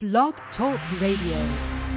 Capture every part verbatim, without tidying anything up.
Blog Talk Radio.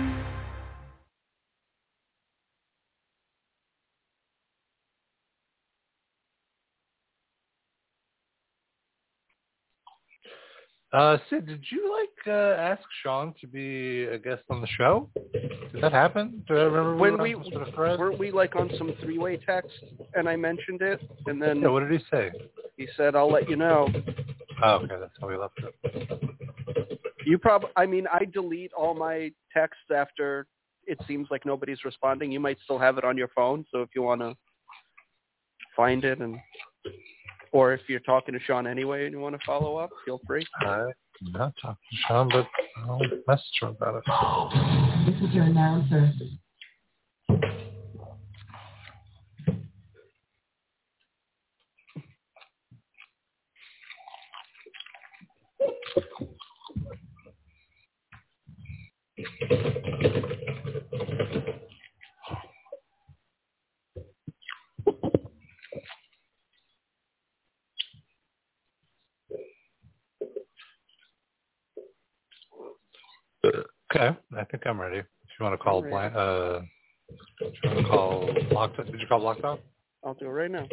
Uh, Sid, did you like uh, ask Sean to be a guest on the show? Did that happen? Do I remember when we, we we weren't we like on some three-way text, and I mentioned it, and then yeah, what did he say? He said, "I'll let you know." Oh, okay, that's how we left it. You probably, I mean, I delete all my texts after it seems like nobody's responding. You might still have it on your phone, so if you want to find it, and or if you're talking to Sean anyway and you want to follow up, feel free. I'm not talking to Sean, but I'll message him about it. This is your announcer. Okay, I think I'm ready. If you want to call, Right. blind, uh, if you want to call Locked Did you call Locked Up? I'll do it right now.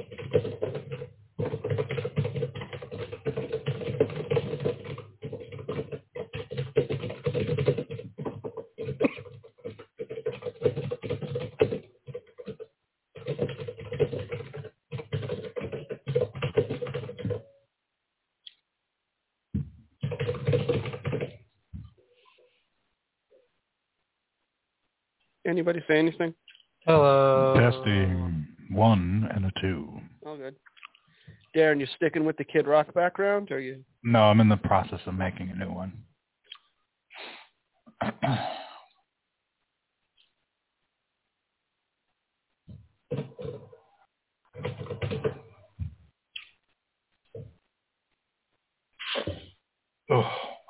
Anybody say anything? Hello. Testing one and a two. All good. Darren, you sticking with the Kid Rock background, or you? No, I'm in the process of making a new one. Oh.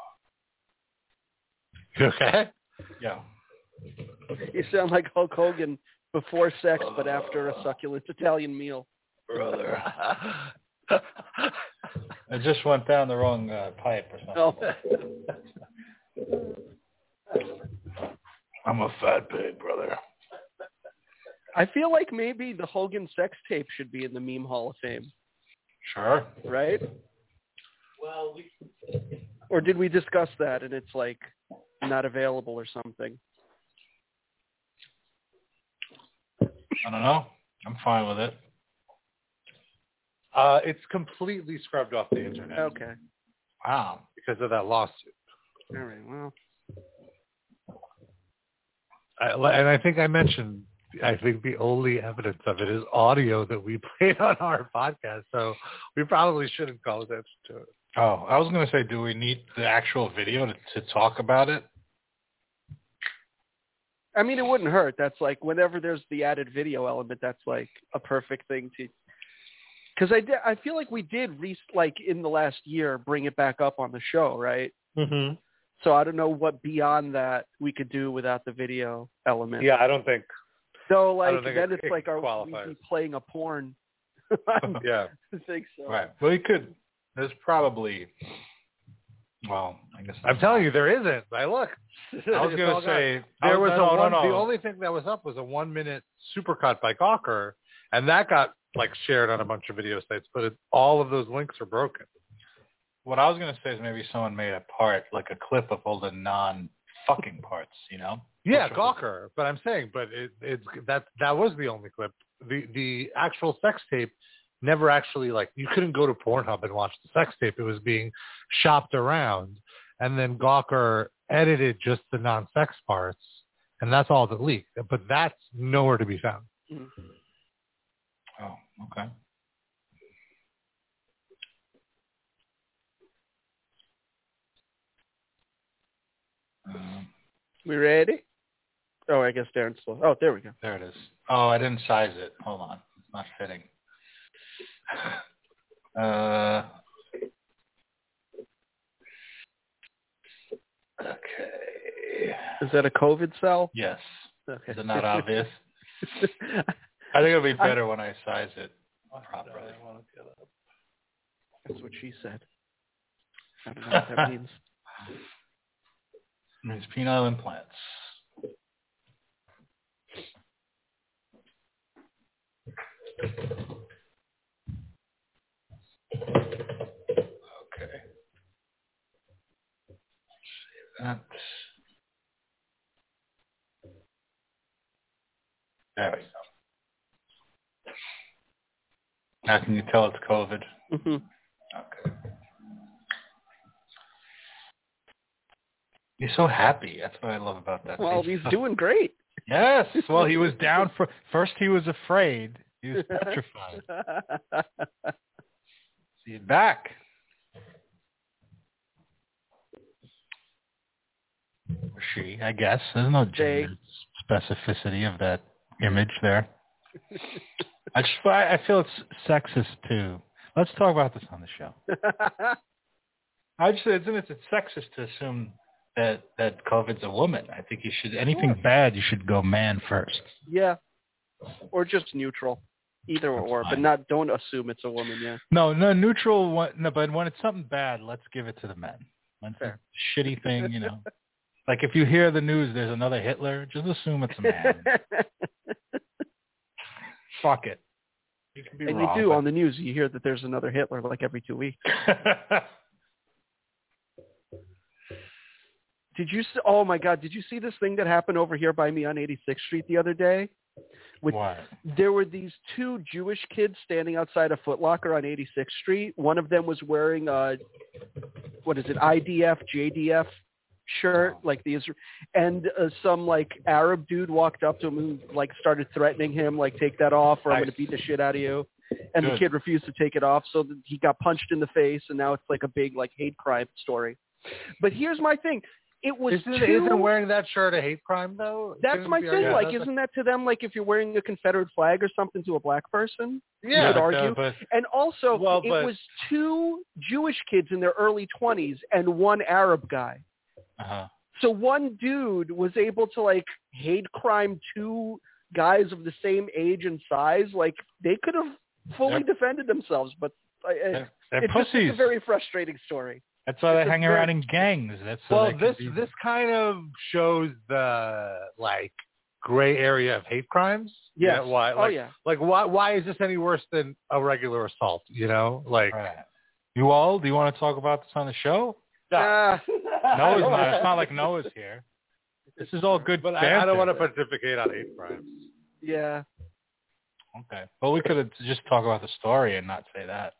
You okay? Yeah. You sound like Hulk Hogan before sex, but after a succulent Italian meal. Brother. I just went down the wrong uh, pipe or something. Oh. I'm a fat pig, brother. I feel like maybe the Hogan sex tape should be in the Meme Hall of Fame. Sure. Right? Well, we... Or did we discuss that and it's like not available or something? I don't know. I'm fine with it. Uh, it's completely scrubbed off the internet. Okay. Wow. Because of that lawsuit. All right, well. I, and I think I mentioned, I think the only evidence of it is audio that we played on our podcast. So we probably shouldn't call attention to it. Oh, I was going to say, do we need the actual video to, to talk about it? I mean, it wouldn't hurt. That's like whenever there's the added video element, that's like a perfect thing to. Because I did, I feel like we did re- like in the last year bring it back up on the show, right? Mm-hmm. So I don't know what beyond that we could do without the video element. Yeah, I don't think. So like think then it- it's it like are qualifies. we be playing a porn? Yeah. I think so. Right. Well, you could. There's probably. Well, I guess I'm telling you, there isn't. I look. I was going to say there was, was a no, one. no, no. The only thing that was up was a one minute supercut by Gawker, and that got like shared on a bunch of video sites. But it, all of those links are broken. What I was going to say is maybe someone made a part, like a clip of all the non-fucking parts, you know? Yeah, Which was- Gawker. But I'm saying, but it, it's that that was the only clip. The the actual sex tape never actually, like, you couldn't go to Pornhub and watch the sex tape. It was being shopped around, and then Gawker edited just the non-sex parts, and that's all that leaked. But that's nowhere to be found. Mm-hmm. Oh, okay. Um, We ready? Oh, I guess Darren's still. Oh, there we go. there it is. Oh, I didn't size it. Hold on. It's not fitting. Uh, okay. Is that a COVID cell? Yes. Okay. Is it not obvious? I think it'll be better I, when I size it properly. That's what she said. I don't know what that means. It's penile implants. Okay. That. There we go. Now can you tell it's COVID? Mm-hmm. Okay. He's so happy. That's what I love about that. Well, he's he's so... doing great. Yes. Well, he was down for... First he was afraid. He was petrified. See it back. Or she, I guess. There's no gender specificity of that image there. I just, I I feel it's sexist too. Let's talk about this on the show. I just, isn't it it's sexist to assume that that COVID's a woman? I think you should anything sure. bad, you should go man first. Yeah, or just neutral, either That's or, fine. But not don't assume it's a woman. Yeah. No, no neutral. No, but when it's something bad, let's give it to the men. When it's Fair. a shitty thing, you know. Like if you hear the news, there's another Hitler, just assume it's a man. Fuck it. You can be and wrong, you do but... on the news. You hear that there's another Hitler like every two weeks. Did you? See, oh my God! Did you see this thing that happened over here by me on eighty-sixth Street the other day? With, what? There were these two Jewish kids standing outside a Foot Locker on eighty-sixth Street. One of them was wearing a what is it? I D F, J D F shirt, like the Israel, and uh, some like Arab dude walked up to him and like started threatening him, like take that off or I'm going to beat the shit out of you. And Good. The kid refused to take it off, so he got punched in the face, and now it's like a big like hate crime story. But here's my thing. It was isn't, two, isn't wearing that shirt a hate crime though? That's Shouldn't my thing. Yeah, like, isn't that to them like if you're wearing a Confederate flag or something to a black person? Yeah, you would but, argue. Uh, but, and also, well, it but, was two Jewish kids in their early twenties and one Arab guy. Uh-huh. So one dude was able to like hate crime two guys of the same age and size. Like they could have fully they're, defended themselves, but uh, they're, they're it's, pussies. Just, it's a very frustrating story. That's why it's they hang very, around in gangs. That's so well, this be... this kind of shows the like gray area of hate crimes. Yes. Yeah. Why? Oh like, yeah. Like why? Why is this any worse than a regular assault? You know, like. Right. You all? Do you want to talk about this on the show? No. Uh, Noah's not. It's not like Noah's here. This is all good. But I, I don't want to pontificate on hate crimes. Yeah. Okay. Well, we could have just talk about the story and not say that.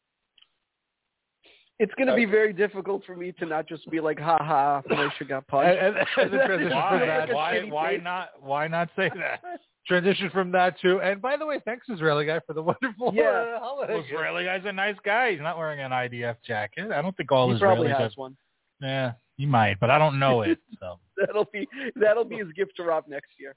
It's going to be very difficult for me to not just be like, ha ha, Felicia got punched. And, and, and the transition why? from that. Why, why not? Why not say that? Transition from that to, and by the way, thanks Israeli guy for the wonderful yeah. uh, holiday. Well, Israeli guy's a nice guy. He's not wearing an I D F jacket. I don't think all he Israelis probably has have one. Yeah, he might, but I don't know it. So that'll be that'll be his gift to Rob next year.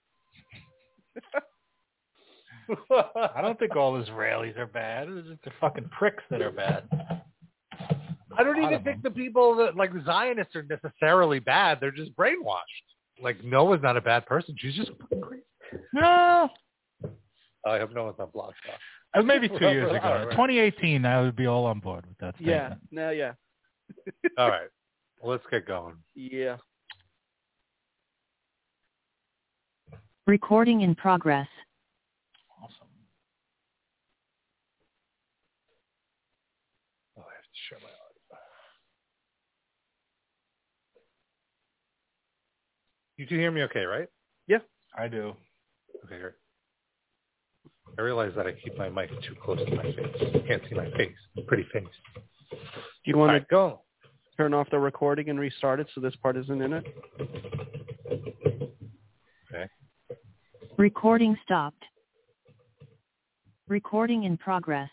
I don't think all Israelis are bad. It's just the fucking pricks that are bad. I don't even think the people that like the Zionists are necessarily bad. They're just brainwashed. Like Noah's not a bad person. She's just fucking crazy. No. I hope no one's on Blog Talk. Uh, maybe two years ago. twenty eighteen, I would be all on board with that statement. Yeah. No, yeah. All right. Well, let's get going. Yeah. Recording in progress. Awesome. Oh, I have to share my audio. You can hear me okay, right? Yeah. I do. Okay, great. I realize that I keep my mic too close to my face. You can't see my face. Pretty face. Do you want right, to go? Turn off the recording and restart it so this part isn't in it? Okay. Recording stopped. Recording in progress.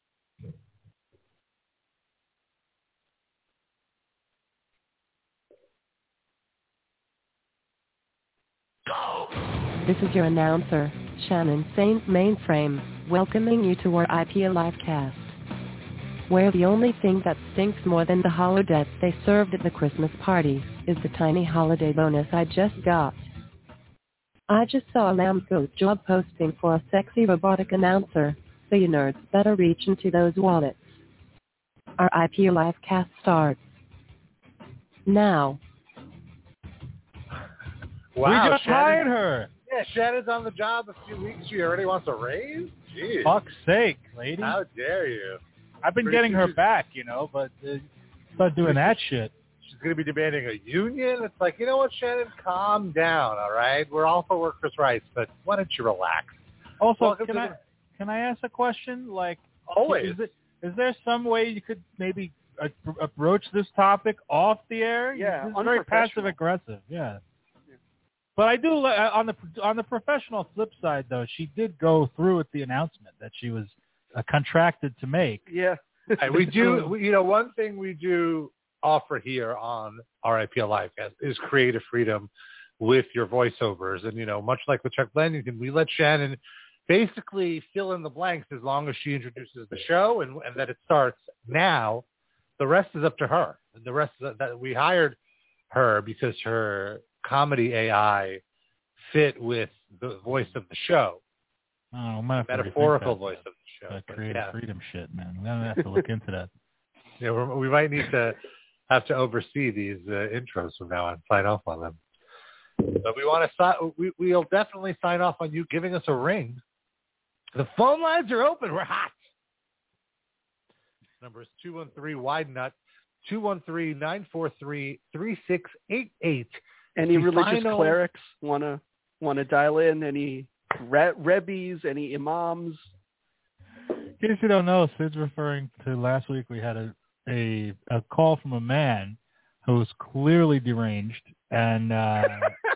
Go. This is your announcer, Shannon Saint Mainframe, welcoming you to our I P Live cast, where the only thing that stinks more than the holodets they served at the Christmas party is the tiny holiday bonus I just got. I just saw Lamco's job posting for a sexy robotic announcer, so you nerds better reach into those wallets. Our I P Live cast starts now. Wow, we just Shannon, hired her. Yeah, Shannon's on the job a few weeks. She already wants a raise? Jeez. Fuck's sake, lady. How dare you? I've been Pretty getting her she's- back, you know, but uh, start doing that shit. She's going to be demanding a union. It's like, you know what, Shannon? Calm down, all right? We're all for workers' rights, but why don't you relax? Also, Welcome can to I the- can I ask a question? Like, Always. Is, it, is there some way you could maybe uh, approach this topic off the air? Yeah, This is very unprofessional. passive aggressive. Yeah. But I do li- on the on the professional flip side, though, she did go through with the announcement that she was uh, contracted to make. Yeah. Hey, we do, we, you know, one thing we do offer here on R I P Livecast is creative freedom with your voiceovers. And, you know, much like with Chuck Blandington, we let Shannon basically fill in the blanks as long as she introduces the show and, and that it starts now. The rest is up to her. And the rest is that we hired her because her comedy A I fit with the voice of the show, Oh, I might have to metaphorical rethink voice that, of the show. that But creative yeah. freedom shit, man. I'm gonna have to look into that. Yeah, we're, we might need to have to oversee these uh, intros from now on, sign off on them. But we want to sign. We, we'll definitely sign off on you giving us a ring. The phone lines are open. We're hot. Number is two one three wide nut, two one three nine four three three six eight eight. Any The religious final- clerics wanna wanna dial in? Any re- rebbes? Any imams? In case you don't know, Sid's referring to last week we had a, a, a call from a man who was clearly deranged and uh,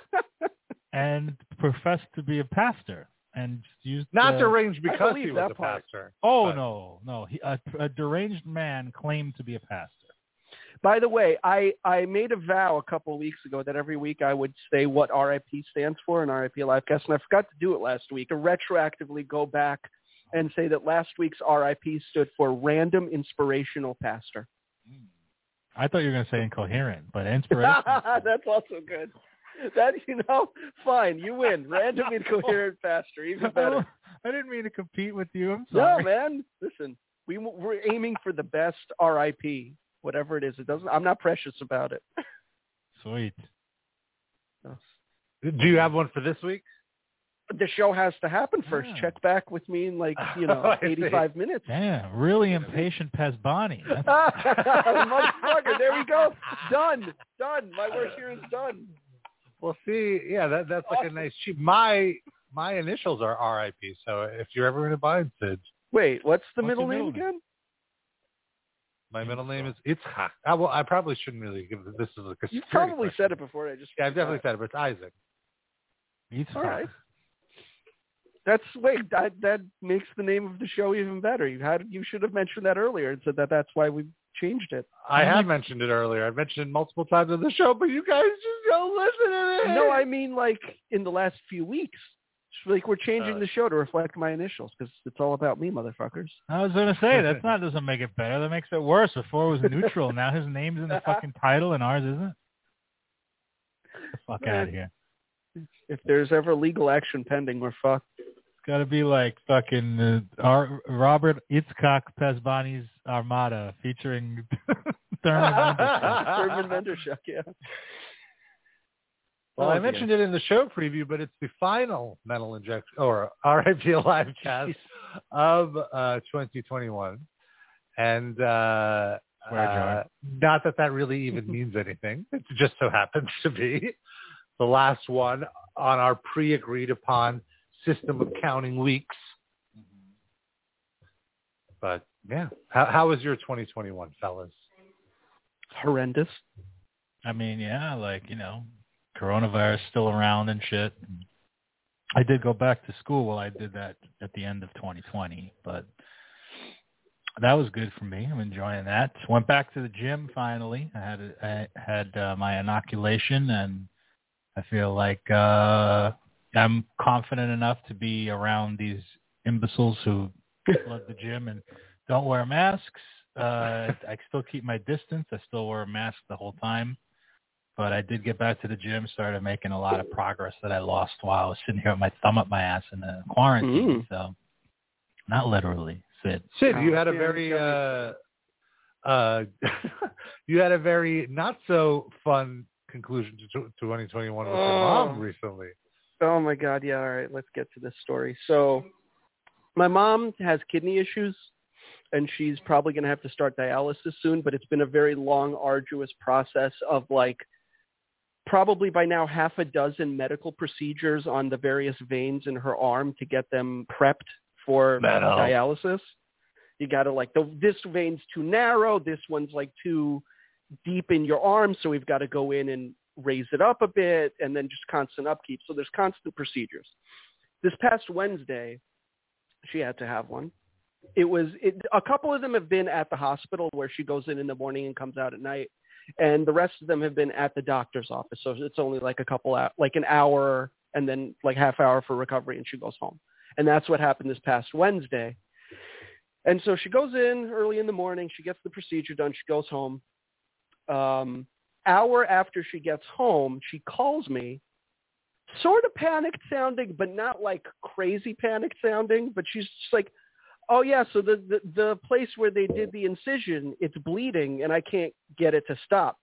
and professed to be a pastor and used Not uh, deranged because believe he was that a part. pastor. Oh but- no, no, he, a, a deranged man claimed to be a pastor. By the way, I, I made a vow a couple of weeks ago that every week I would say what R I P stands for in R I P Livecast, and I forgot to do it last week. To retroactively go back and say that last week's R I P stood for Random Inspirational Pastor. I thought you were going to say incoherent, but inspiration. That's also good. That, you know, fine, you win. Random Incoherent Pastor, even better. I didn't mean to compete with you. I'm No, sorry. man. Listen, we we're aiming for the best R I P, whatever it is. It doesn't. I'm not precious about it. Sweet. Do you have one for this week? The show has to happen first. Yeah. Check back with me in like you know I see. eighty-five minutes. Damn, really impatient Pesbani. That's- Motherfucker, there we go. Done. Done. My work here is done. Well, see, yeah, that that's like Awesome. a nice cheap. My my initials are R I P. So if you're ever in a bind, Sid, Wait, what's the What's middle your name middle name? again? my middle name is Itzhak. I, well, I probably shouldn't really give this as like a You security probably question. said it before. I just Yeah, I've definitely said it, but it's Isaac. Eats All right. That's wait. That that makes the name of the show even better. You had you should have mentioned that earlier and said that that's why we changed it. I have mentioned it earlier. I've mentioned it multiple times on the show, but you guys just don't listen to it. No, I mean like in the last few weeks. It's like we're changing Uh, the show to reflect my initials because it's all about me, motherfuckers. I was going to say, that's not doesn't make it better. That makes it worse. Before it was neutral. Now his name's in the fucking title and ours isn't. Get the fuck out of here. If there's ever legal action pending, we're fucked. It's got to be like fucking uh, Ar- Robert Itzhak Pesbani's Armada featuring Thurman Mendelsohn. Thurman Mendershuk, yeah. Well, Oh, I dear. mentioned it in the show preview, but it's the final metal injection or R I P Live cast of uh, twenty twenty-one, and uh, Swear jar. uh, not that that really even means anything. It just so happens to be the last one on our pre-agreed upon system of counting weeks. But yeah, how, how was your twenty twenty-one, fellas? Horrendous. I mean, yeah, like, you know, coronavirus still around and shit. I did go back to school. Well, I did that at the end of twenty twenty, but that was good for me. I'm enjoying that. Went back to the gym finally. I had I had uh, my inoculation, and I feel like uh, I'm confident enough to be around these imbeciles who flood the gym and don't wear masks. Uh, I still keep my distance. I still wear a mask the whole time. But I did get back to the gym, started making a lot of progress that I lost while I was sitting here with my thumb up my ass in the quarantine. Mm. So, not literally, Sid. Sid, you Oh, had a yeah, very yeah. uh, uh, you had a very not so fun conclusion to twenty twenty-one with oh. your mom recently. Oh my God. Yeah. All right. Let's get to this story. So my mom has kidney issues and she's probably going to have to start dialysis soon, but it's been a very long, arduous process of like probably by now half a dozen medical procedures on the various veins in her arm to get them prepped for Metal. dialysis. You got to like, the, this vein's too narrow. This one's like too deep in your arm. So we've got to go in and raise it up a bit and then just constant upkeep. So there's constant procedures. This past Wednesday, she had to have one. It was it, a couple of them have been at the hospital where she goes in in the morning and comes out at night. And the rest of them have been at the doctor's office. So it's only like a couple hours, like an hour and then like half hour for recovery and she goes home. And that's what happened this past Wednesday. And so she goes in early in the morning. She gets the procedure done. She goes home. Um, hour after she gets home, she calls me, sort of panicked sounding, but not like crazy panicked sounding. But she's just like, oh, yeah, so the, the, the place where they did the incision, it's bleeding, and I can't get it to stop.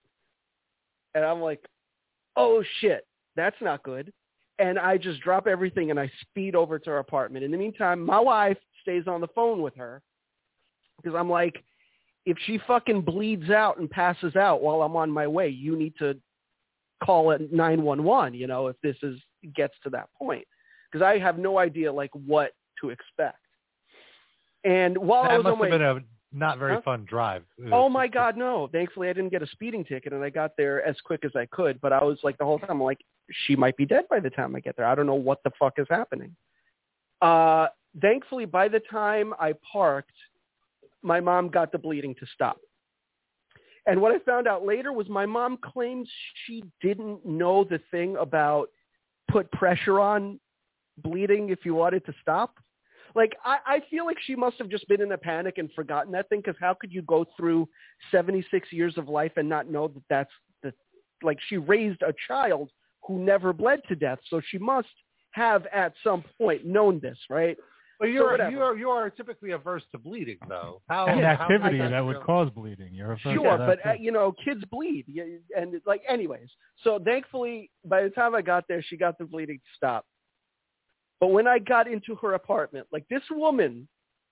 And I'm like, oh, shit, that's not good. And I just drop everything, and I speed over to her apartment. In the meantime, my wife stays on the phone with her because I'm like, if she fucking bleeds out and passes out while I'm on my way, you need to call it nine one one, you know, if this is gets to that point. Because I have no idea, like, what to expect. And while that I was must on my, have been a not very huh? fun drive. Oh my God, no! Thankfully, I didn't get a speeding ticket, and I got there as quick as I could. But I was like the whole time, I'm like, she might be dead by the time I get there. I don't know what the fuck is happening. Uh, thankfully, by the time I parked, my mom got the bleeding to stop. And what I found out later was my mom claims she didn't know the thing about put pressure on bleeding if you want it to stop. Like, I, I feel like she must have just been in a panic and forgotten that thing, because how could you go through seventy-six years of life and not know that that's the, like, she raised a child who never bled to death, so she must have at some point known this, right? But you're so you're you are typically averse to bleeding, though. How and how, activity how that would cause bleeding. You're averse sure, to but that uh, you know, kids bleed, and like, anyways. So thankfully, by the time I got there, she got the bleeding to stop. But when I got into her apartment, like, this woman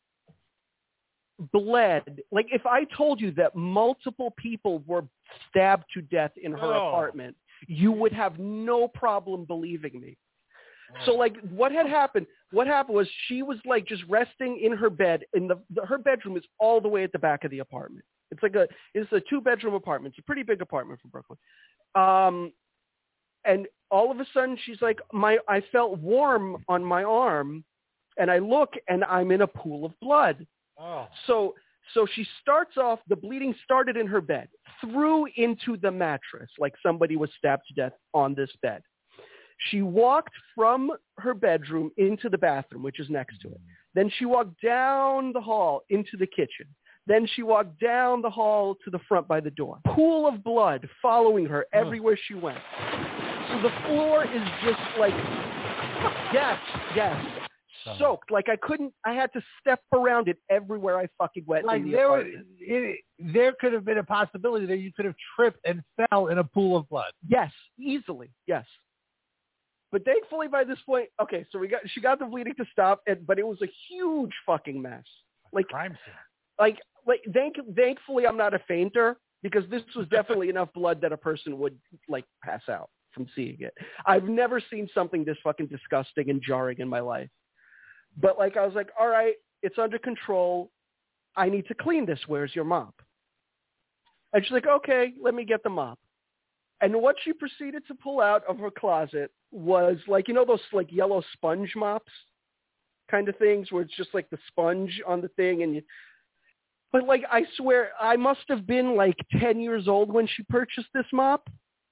bled. Like, if I told you that multiple people were stabbed to death in her oh. apartment, you would have no problem believing me. So, like, what had happened, what happened was she was, like, just resting in her bed. In the, the her bedroom is all the way at the back of the apartment. It's like a, it's a two-bedroom apartment. It's a pretty big apartment for Brooklyn. Um, and all of a sudden, she's like, my, I felt warm on my arm, and I look, and I'm in a pool of blood. Oh. So, so she starts off, the bleeding started in her bed, through into the mattress, like somebody was stabbed to death on this bed. She walked from her bedroom into the bathroom, which is next to it. Then she walked down the hall into the kitchen. Then she walked down the hall to the front by the door. Pool of blood following her everywhere she went. So the floor is just like, yes, yes, soaked. Like, I couldn't, I had to step around it everywhere I fucking went. Like, in the there, apartment. it, there could have been a possibility that you could have tripped and fell in a pool of blood. Yes, easily, yes. But thankfully, by this point, okay, so we got she got the bleeding to stop, and, but it was a huge fucking mess. Like, crime scene. Like, like, thank, thankfully, I'm not a fainter, because this was definitely enough blood that a person would, like, pass out from seeing it. I've never seen something this fucking disgusting and jarring in my life. But, like, I was like, all right, it's under control. I need to clean this. Where's your mop? And she's like, okay, let me get the mop. And what she proceeded to pull out of her closet was, like, you know those, like, yellow sponge mops kind of things where it's just, like, the sponge on the thing. And you, but, like, I swear, I must have been, like, ten years old when she purchased this mop.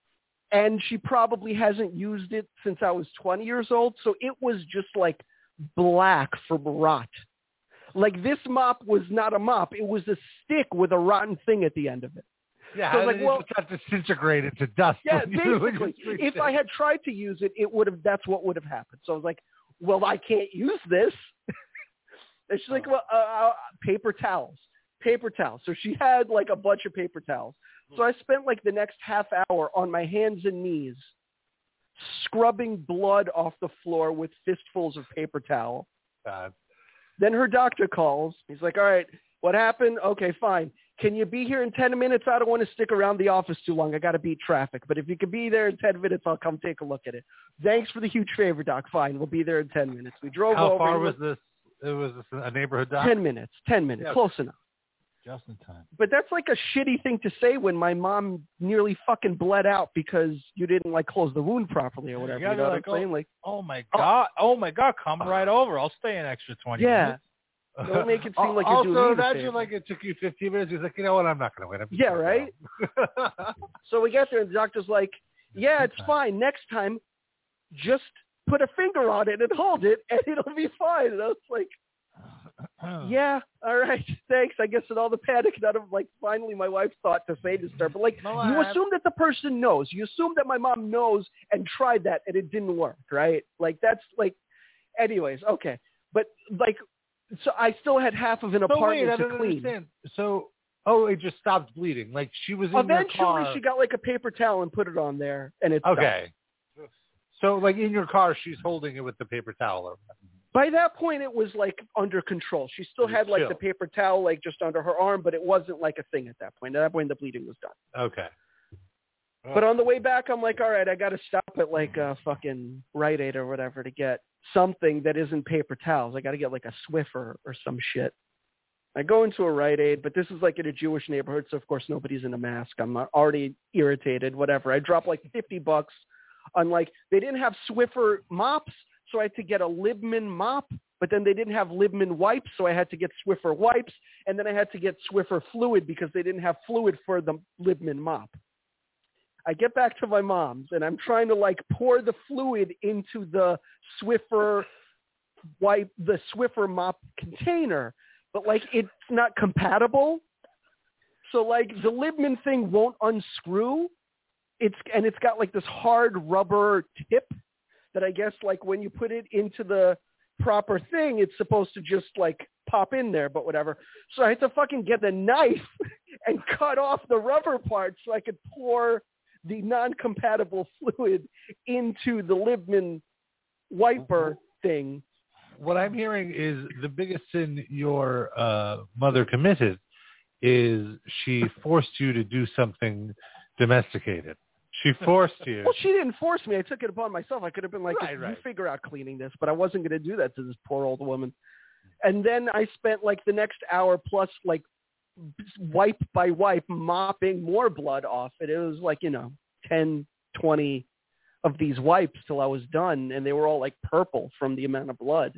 And she probably hasn't used it since I was twenty years old. So it was just, like, black from rot. Like, this mop was not a mop. It was a stick with a rotten thing at the end of it. Yeah, so how like, did well, it just got disintegrated to dust? Yeah, You, basically. If I had tried to use it, it would have. That's what would have happened. So I was like, well, I can't use this. And she's like, well, uh, uh, paper towels, paper towels. So she had, like, a bunch of paper towels. So I spent like the next half hour on my hands and knees, scrubbing blood off the floor with fistfuls of paper towel. God. Then her doctor calls. He's like, all right, what happened? Okay, fine. Can you be here in ten minutes? I don't want to stick around the office too long. I got to beat traffic. But if you can be there in ten minutes, I'll come take a look at it. Thanks for the huge favor, Doc. Fine. We'll be there in ten minutes. We drove How over. How far was this? It was a neighborhood doc? ten minutes. ten minutes. Yeah. Close enough. Just in time. But that's like a shitty thing to say when my mom nearly fucking bled out because you didn't like close the wound properly or whatever. You You know what like, I'm saying? Like, oh my God. Oh my God. Come right over. I'll stay an extra twenty yeah. minutes. Don't make it seem like you're also, doing me a imagine favor. like it took you fifteen minutes. He's like, you know what? I'm not going to win. I'm just Yeah, gonna right? go. So we get there and the doctor's like, yeah, it's fine. Next time, just put a finger on it and hold it and it'll be fine. And I was like, yeah, all right, thanks. I guess in all the panic, none of like finally my wife thought to say this to her. But like, No, you I- assume that the person knows. You assume that my mom knows and tried that and it didn't work, right? Like that's like, anyways, okay. But like, so I still had half of an So apartment wait, I to don't clean. understand. So, oh, it just stopped bleeding. Like she was in your Eventually, car. she got like a paper towel and put it on there, and it's Okay. So, like in your car, she's holding it with the paper towel. Or By that point, it was like under control. She still It was had like chill. the paper towel like just under her arm, but it wasn't like a thing at that point. At that point, the bleeding was done. Okay. But on the way back, I'm like, all right, I got to stop at like a fucking Rite Aid or whatever to get something that isn't paper towels. I got to get like a Swiffer or some shit. I go into a Rite Aid, but this is like in a Jewish neighborhood, so of course nobody's in a mask. I'm already irritated, whatever. I dropped like fifty bucks on like, they didn't have Swiffer mops, so I had to get a Libman mop, but then they didn't have Libman wipes, so I had to get Swiffer wipes, and then I had to get Swiffer fluid because they didn't have fluid for the Libman mop. I get back to my mom's, and I'm trying to like pour the fluid into the Swiffer wipe, the Swiffer mop container, but like it's not compatible. So like the Libman thing won't unscrew. It's and it's got like this hard rubber tip that I guess like when you put it into the proper thing, it's supposed to just like pop in there, but whatever. So I had to fucking get the knife and cut off the rubber part so I could pour the non-compatible fluid into the Libman wiper thing. What I'm hearing is the biggest sin your uh, mother committed is she forced you to do something domesticated. She forced you. Well, she didn't force me. I took it upon myself. I could have been like, Right, you right. figure out cleaning this, but I wasn't going to do that to this poor old woman. And then I spent like the next hour plus like wipe by wipe mopping more blood off it. It was like, you know, ten, twenty of these wipes till I was done, and they were all like purple from the amount of blood.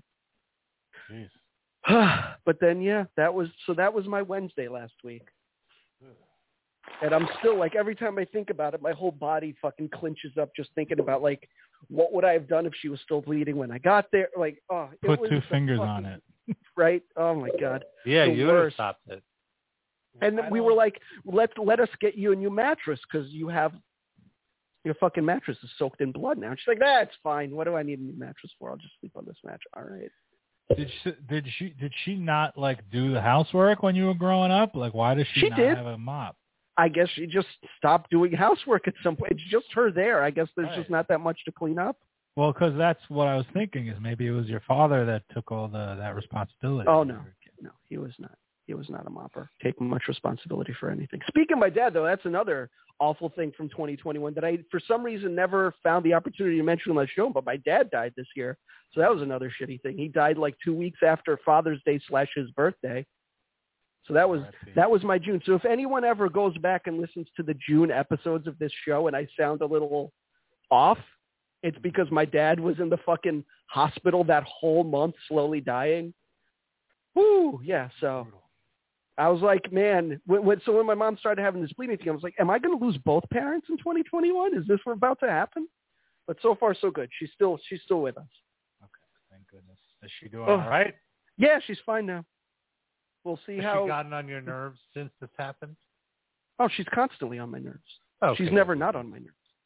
Jeez. But then, yeah, that was, so that was my Wednesday last week. And I'm still like, every time I think about it, my whole body fucking clinches up just thinking about like, what would I have done if she was still bleeding when I got there? Like, oh, it Put was two the fingers fucking- on it. Right? Oh my God. Yeah, the you would have worst. stopped it. And then we were like, let let us get you a new mattress because you have your fucking mattress is soaked in blood now. And she's like, that's fine. What do I need a new mattress for? I'll just sleep on this mattress. All right. Did she did she did she not like do the housework when you were growing up? Like, why does she, She not did. have a mop? I guess she just stopped doing housework at some point. It's just her there. I guess there's Right. just not that much to clean up. Well, because that's what I was thinking is maybe it was your father that took all the that responsibility. Oh, when you no. were a kid. No, he was not. He was not a mopper, taking much responsibility for anything. Speaking of my dad, though, that's another awful thing from twenty twenty-one that I, for some reason, never found the opportunity to mention on the show, but my dad died this year. So that was another shitty thing. He died like two weeks after Father's Day slash his birthday. So that was R I P. that was my June. So if anyone ever goes back and listens to the June episodes of this show and I sound a little off, it's because my dad was in the fucking hospital that whole month slowly dying. Woo! Yeah, so I was like, man, when, when, so when my mom started having this bleeding thing, I was like, am I going to lose both parents in twenty twenty-one? Is this about to happen? But so far, so good. She's still she's still with us. Okay, thank goodness. Is she doing Oh. all right? Yeah, she's fine now. We'll see Has how. she gotten on your nerves since this happened? Oh, she's constantly on my nerves. Okay. She's never not on my nerves.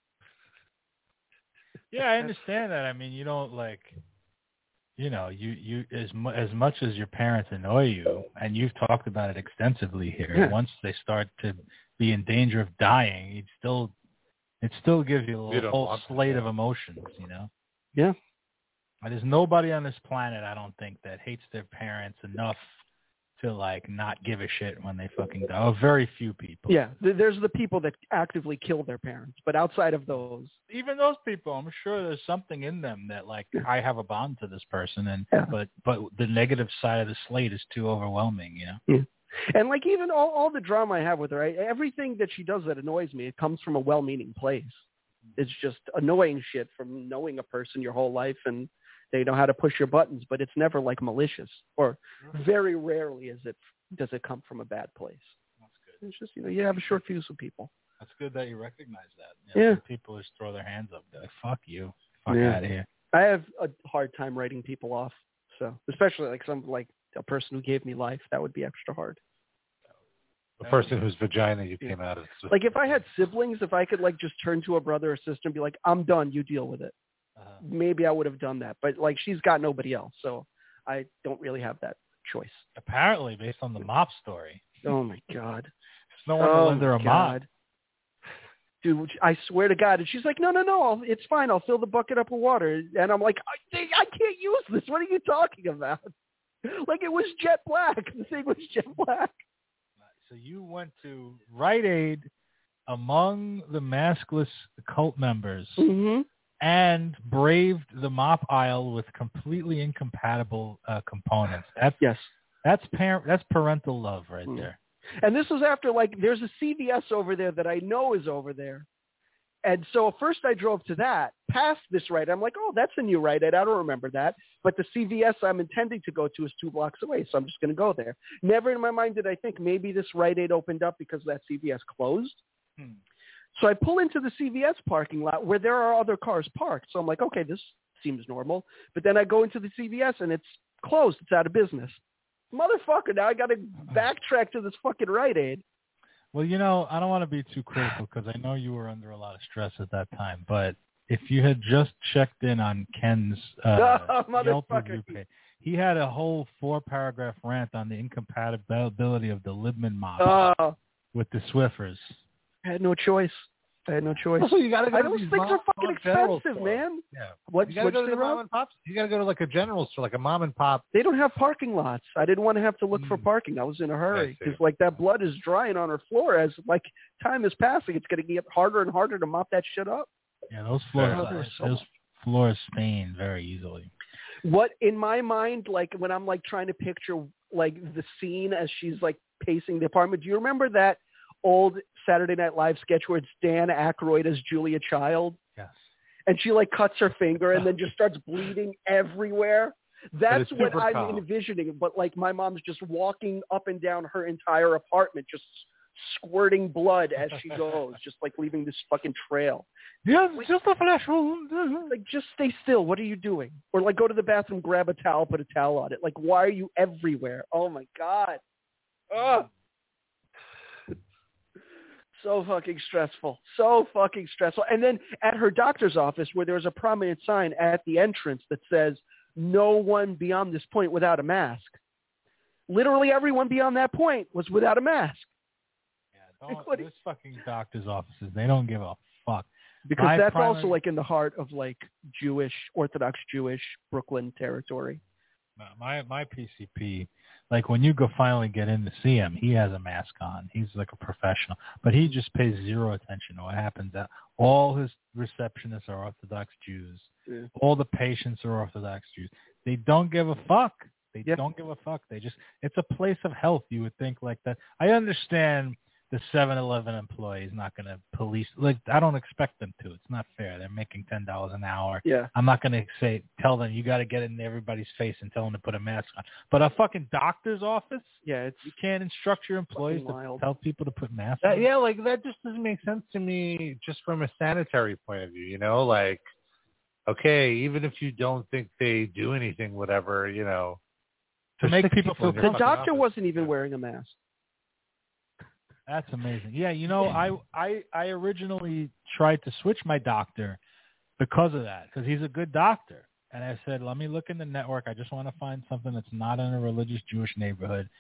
Yeah, I understand that. I mean, you don't like, you know, you you as mu- as much as your parents annoy you, and you've talked about it extensively here. Yeah. Once they start to be in danger of dying, he'd still, it still gives you a You little don't whole want to, slate yeah. of emotions, you know? Yeah. And there's nobody on this planet, I don't think, that hates their parents enough to, like, not give a shit when they fucking die. Oh, very few people. Yeah, th- there's the people that actively kill their parents, but outside of those, Even those people, I'm sure there's something in them that, like, I have a bond to this person, and Yeah. but but the negative side of the slate is too overwhelming, you know? yeah. And like even all, all the drama I have with her, I, everything that she does that annoys me, it comes from a well-meaning place. It's just annoying shit from knowing a person your whole life and they know how to push your buttons, but it's never like malicious, or very rarely is it does it come from a bad place. That's good. It's just, you know, you have a short fuse with people. That's good that you recognize that. You know, Yeah. some people just throw their hands up. They're like, fuck you. Fuck Yeah. out of here. I have a hard time writing people off, so especially like some like a person who gave me life, that would be extra hard. The person whose vagina you came out of. Like if I had siblings, if I could like just turn to a brother or sister and be like, I'm done, you deal with it. Uh-huh. Maybe I would have done that. But like she's got nobody else, so I don't really have that choice. Apparently, based on the mop story, Oh my God. there's no one to Oh lend her a my mop. God. Dude, I swear to God. And she's like, no, no, no, I'll, it's fine. I'll fill the bucket up with water. And I'm like, I, I can't use this. What are you talking about? Like it was jet black. The thing was jet black. So you went to Rite Aid among the maskless cult members Mm-hmm. and braved the mop aisle with completely incompatible uh, components. That's Yes. that's parent that's parental love right Mm. there. And this was after, like, there's a C V S over there that I know is over there. And so first I drove to that, past this Rite Aid. I'm like, oh, that's a new Rite Aid. I don't remember that. But the C V S I'm intending to go to is two blocks away, so I'm just going to go there. Never in my mind did I think maybe this Rite Aid opened up because that C V S closed. Hmm. So I pull into the C V S parking lot where there are other cars parked. So I'm like, okay, this seems normal. But then I go into the C V S and it's closed. It's out of business. Motherfucker, now I got to backtrack to this fucking Rite Aid. Well, you know, I don't want to be too critical because I know you were under a lot of stress at that time. But if you had just checked in on Ken's uh, Oh, Yelp motherfucker. review page, he had a whole four-paragraph rant on the incompatibility of the Libman mop Uh, with the Swiffers. I had no choice. I had no choice. Also, you gotta go I to those these things are mom- fucking mom general expensive, stores. man. Yeah. What, You gotta what'd go you to say, the mom Rob? and pop. You gotta go to like a general store, like a mom and pop. They don't have parking lots. I didn't want to have to look for Mm. parking. I was in a hurry I see. because, like, that blood is drying on her floor as, like, time is passing. It's going to get harder and harder to mop that shit up. Yeah, those floors, Oh, they're so- those floors stain very easily. What, in my mind, like, when I'm, like, trying to picture, like, the scene as she's, like, pacing the apartment, do you remember that old Saturday Night Live sketch where it's Dan Aykroyd as Julia Child? Yes. And she, like, cuts her finger and then just starts bleeding everywhere. That's it's what super I'm calm. envisioning. But, like, my mom's just walking up and down her entire apartment, just squirting blood as she goes, just, like, leaving this fucking trail. Yeah, just a flash wound. Like, just stay still. What are you doing? Or, like, go to the bathroom, grab a towel, put a towel on it. Like, why are you everywhere? Oh, my God. Ugh. So fucking stressful. So fucking stressful. And then at her doctor's office where there's a prominent sign at the entrance that says, no one beyond this point without a mask. Literally everyone beyond that point was without a mask. Yeah, don't, Including- this fucking doctor's offices, they don't give a fuck. Because My that's primary- also like in the heart of like Jewish, Orthodox Jewish Brooklyn territory. No, My my P C P, like when you go finally get in to see him, he has a mask on. He's like a professional, but he just pays zero attention to what happens. At all his receptionists are Orthodox Jews. Yeah. All the patients are Orthodox Jews. They don't give a fuck. They Yep. don't give a fuck. They just it's a place of health. You would think like that. I understand the seven eleven employee is not going to police. Like I don't expect them to. It's not fair. They're making ten dollars an hour. Yeah. I'm not going to say tell them you got to get in everybody's face and tell them to put a mask on. But a fucking doctor's office, Yeah, it's you can't instruct your employees Fucking to wild. tell people to put masks That, on. yeah, like that just doesn't make sense to me just from a sanitary point of view, you know, like, okay, even if you don't think they do anything, whatever, you know, To there's make six people people in feel your the fucking doctor office. wasn't even Yeah. wearing a mask. That's amazing. Yeah, you know, I, I I originally tried to switch my doctor because of that, because he's a good doctor. And I said, let me look in the network. I just want to find something that's not in a religious Jewish neighborhood.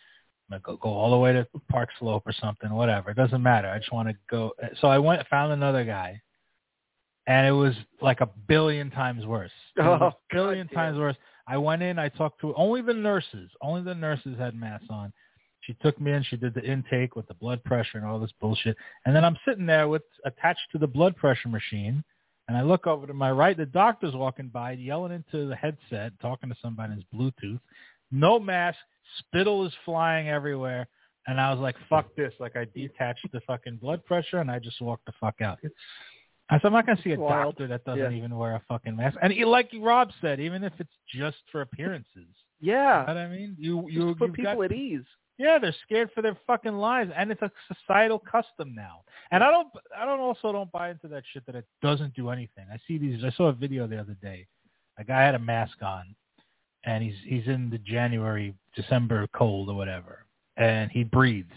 I'm gonna go, go all the way to Park Slope or something, whatever. It doesn't matter. I just want to go. So I went, found another guy, and it was like a billion times worse. Oh, a billion God times damn. worse. I went in, I talked to only the nurses. Only the nurses had masks on. She took me in. She did the intake with the blood pressure and all this bullshit. And then I'm sitting there with attached to the blood pressure machine, and I look over to my right. The doctor's walking by, yelling into the headset, talking to somebody in his Bluetooth. No mask. Spittle is flying everywhere. And I was like, fuck this. Like, I detached the fucking blood pressure, and I just walked the fuck out. I said, I'm not going to see a Wild. doctor that doesn't Yeah. even wear a fucking mask. And he, like Rob said, even if it's just for appearances. Yeah. You know what I mean? You, Just you, to put you've people got, at ease. yeah, they're scared for their fucking lives, and it's a societal custom now. And I don't, I don't also don't buy into that shit that it doesn't do anything. I see these. I saw a video the other day. A guy had a mask on, and he's he's in the January, December cold or whatever, and he breathes,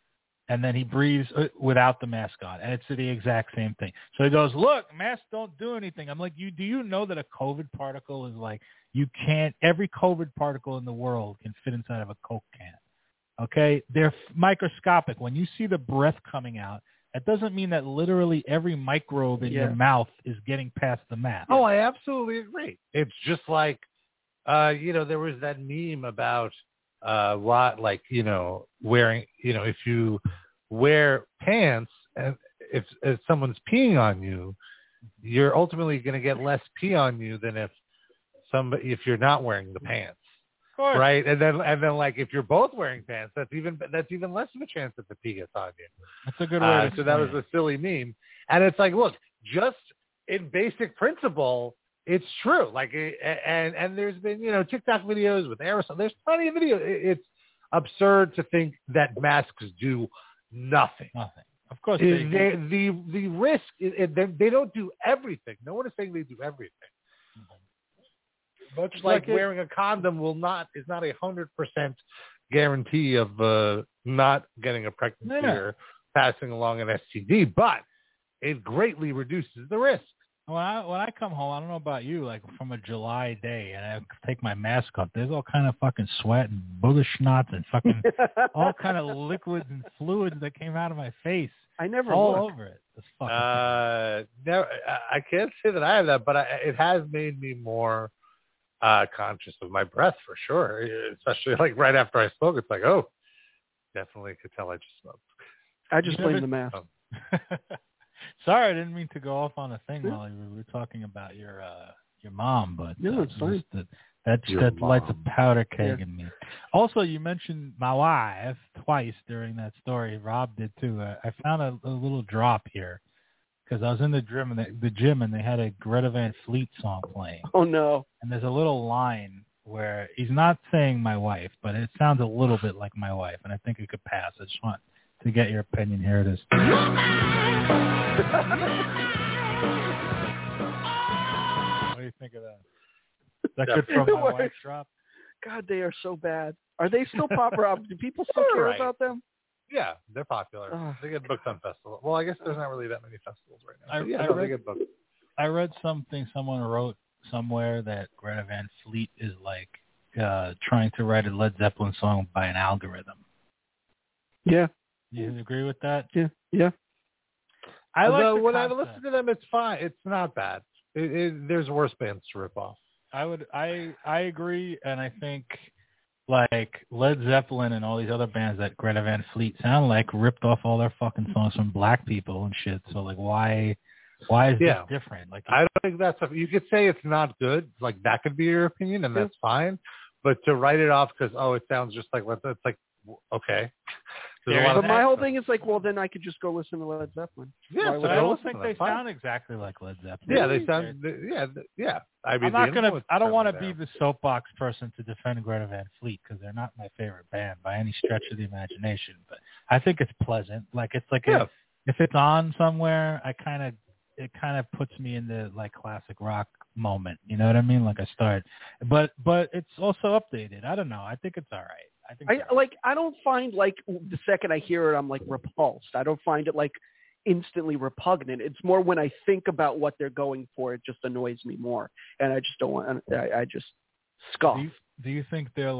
and then he breathes without the mask on, and it's the exact same thing. So he goes, "Look, masks don't do anything." I'm like, "You do you know that a COVID particle is like you can't every COVID particle in the world can fit inside of a Coke can." Okay, they're microscopic. When you see the breath coming out, that doesn't mean that literally every microbe in Yeah. your mouth is getting past the mask. Oh, I absolutely agree. It's just like, uh, you know, there was that meme about uh, what, like, you know, wearing, you know, if you wear pants and if, if someone's peeing on you, you're ultimately going to get less pee on you than if somebody if you're not wearing the pants. Right, and then and then like if you're both wearing pants, that's even that's even less of a chance that the pee gets on you. That's a good way Uh, to so that was explain a silly meme, and it's like, look, just in basic principle, it's true. Like, it, and and there's been you know TikTok videos with aerosol. There's plenty of videos. It, it's absurd to think that masks do nothing. Nothing. Of course, they, they, the the risk is, they, they don't do everything. No one is saying they do everything. Much like, Like it- wearing a condom will not is not a hundred percent guarantee of uh, not getting a pregnancy Yeah. or passing along an S T D, but it greatly reduces the risk. When I when I come home, I don't know about you, like from a July day, and I take my mask off. There's all kind of fucking sweat and booger schnots and fucking all kind of liquids and fluids that came out of my face, I never all look. over it. This fucking Uh, never, I can't say that I have that, but I, it has made me more uh, conscious of my breath for sure. Especially like right after I spoke, it's like, oh, definitely could tell I just smoked. I just You blame never- the mask. thing. Sorry, I didn't mean to go off on a thing while we were talking about your uh, your mom, but No, uh, it's fine. just that that, Your that lights a mom. powder keg Yeah. in me. Also, you mentioned my wife twice during that story. Rob did too. Uh, I found a, a little drop here because I was in the gym and they, the gym and they had a Greta Van Fleet song playing, Oh no. and there's a little line where he's not saying my wife, but it sounds a little bit like my wife, and I think it could pass. I just want to get your opinion. Here it is. What do you think of that? Is that good from my wife's drop? God, they are so bad. Are they still pop rock? Do people still They're care right. about them? Yeah, they're popular. Ugh. They get booked on festivals. Well, I guess there's not really that many festivals right now. I- But yeah, I no, read- they get booked. I read something someone wrote somewhere that Greta Van Fleet is like uh, trying to write a Led Zeppelin song by an algorithm. Yeah. You agree with that? Yeah. Yeah. I like Although the when I concept. listen to them, it's fine. It's not bad. It, it, there's worse bands to rip off. I would I I agree, and I think like Led Zeppelin and all these other bands that Greta Van Fleet sound like ripped off all their fucking songs from black people and shit. So like why why is Yeah. this different? Like I don't think that's a, you could say it's not good. Like that could be your opinion, and that's fine. But to write it off because oh, it sounds just like what it's like. Okay. There's a lot But of my whole accent. thing is like, well, then I could just go listen to Led Zeppelin. Yeah, Why so would but I go don't listen think to they them. Fine. sound exactly like Led Zeppelin. Yeah, they sound. Yeah, yeah. I mean, I'm not the gonna. influence I don't is want to certainly be there. the soapbox person to defend Greta Van Fleet because they're not my favorite band by any stretch of the imagination. But I think it's pleasant. Like it's like Yeah. a, if it's on somewhere, I kind of it kind of puts me in the like classic rock moment. You know what I mean? Like I start, but but it's also updated. I don't know. I think it's all right. I think. it's I like. I don't find like the second I hear it, I'm like repulsed. I don't find it like instantly repugnant. It's more when I think about what they're going for, it just annoys me more, and I just don't want. I, I just scoff. Do you, do you think they're like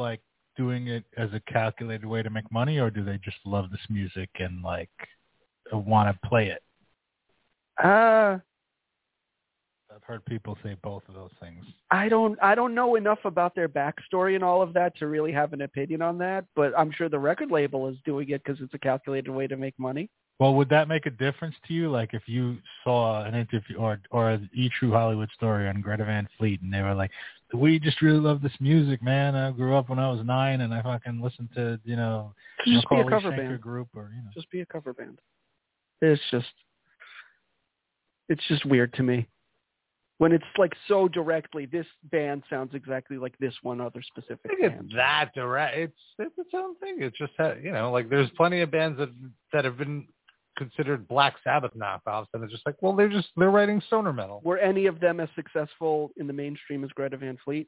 doing it as a calculated way to make money, or do they just love this music and like want to play it? Uh, I've heard people say both of those things. I don't I don't know enough about their backstory and all of that to really have an opinion on that, but I'm sure the record label is doing it because it's a calculated way to make money. Well, would that make a difference to you? Like if you saw an interview or or an E! True Hollywood Story on Greta Van Fleet and they were like, we just really love this music, man. I grew up when I was nine and I fucking listened to, you know, just be a Macaulay cover Schenker band. group or, you know. Just be a cover band. It's just, it's just weird to me. When it's like so directly, this band sounds exactly like this one other specific I think band. it's that direct. It's it's its own thing. It's just that, you know, like there's plenty of bands that that have been considered Black Sabbath knockoffs, and it's just like, well, they're just they're writing stoner metal. Were any of them as successful in the mainstream as Greta Van Fleet?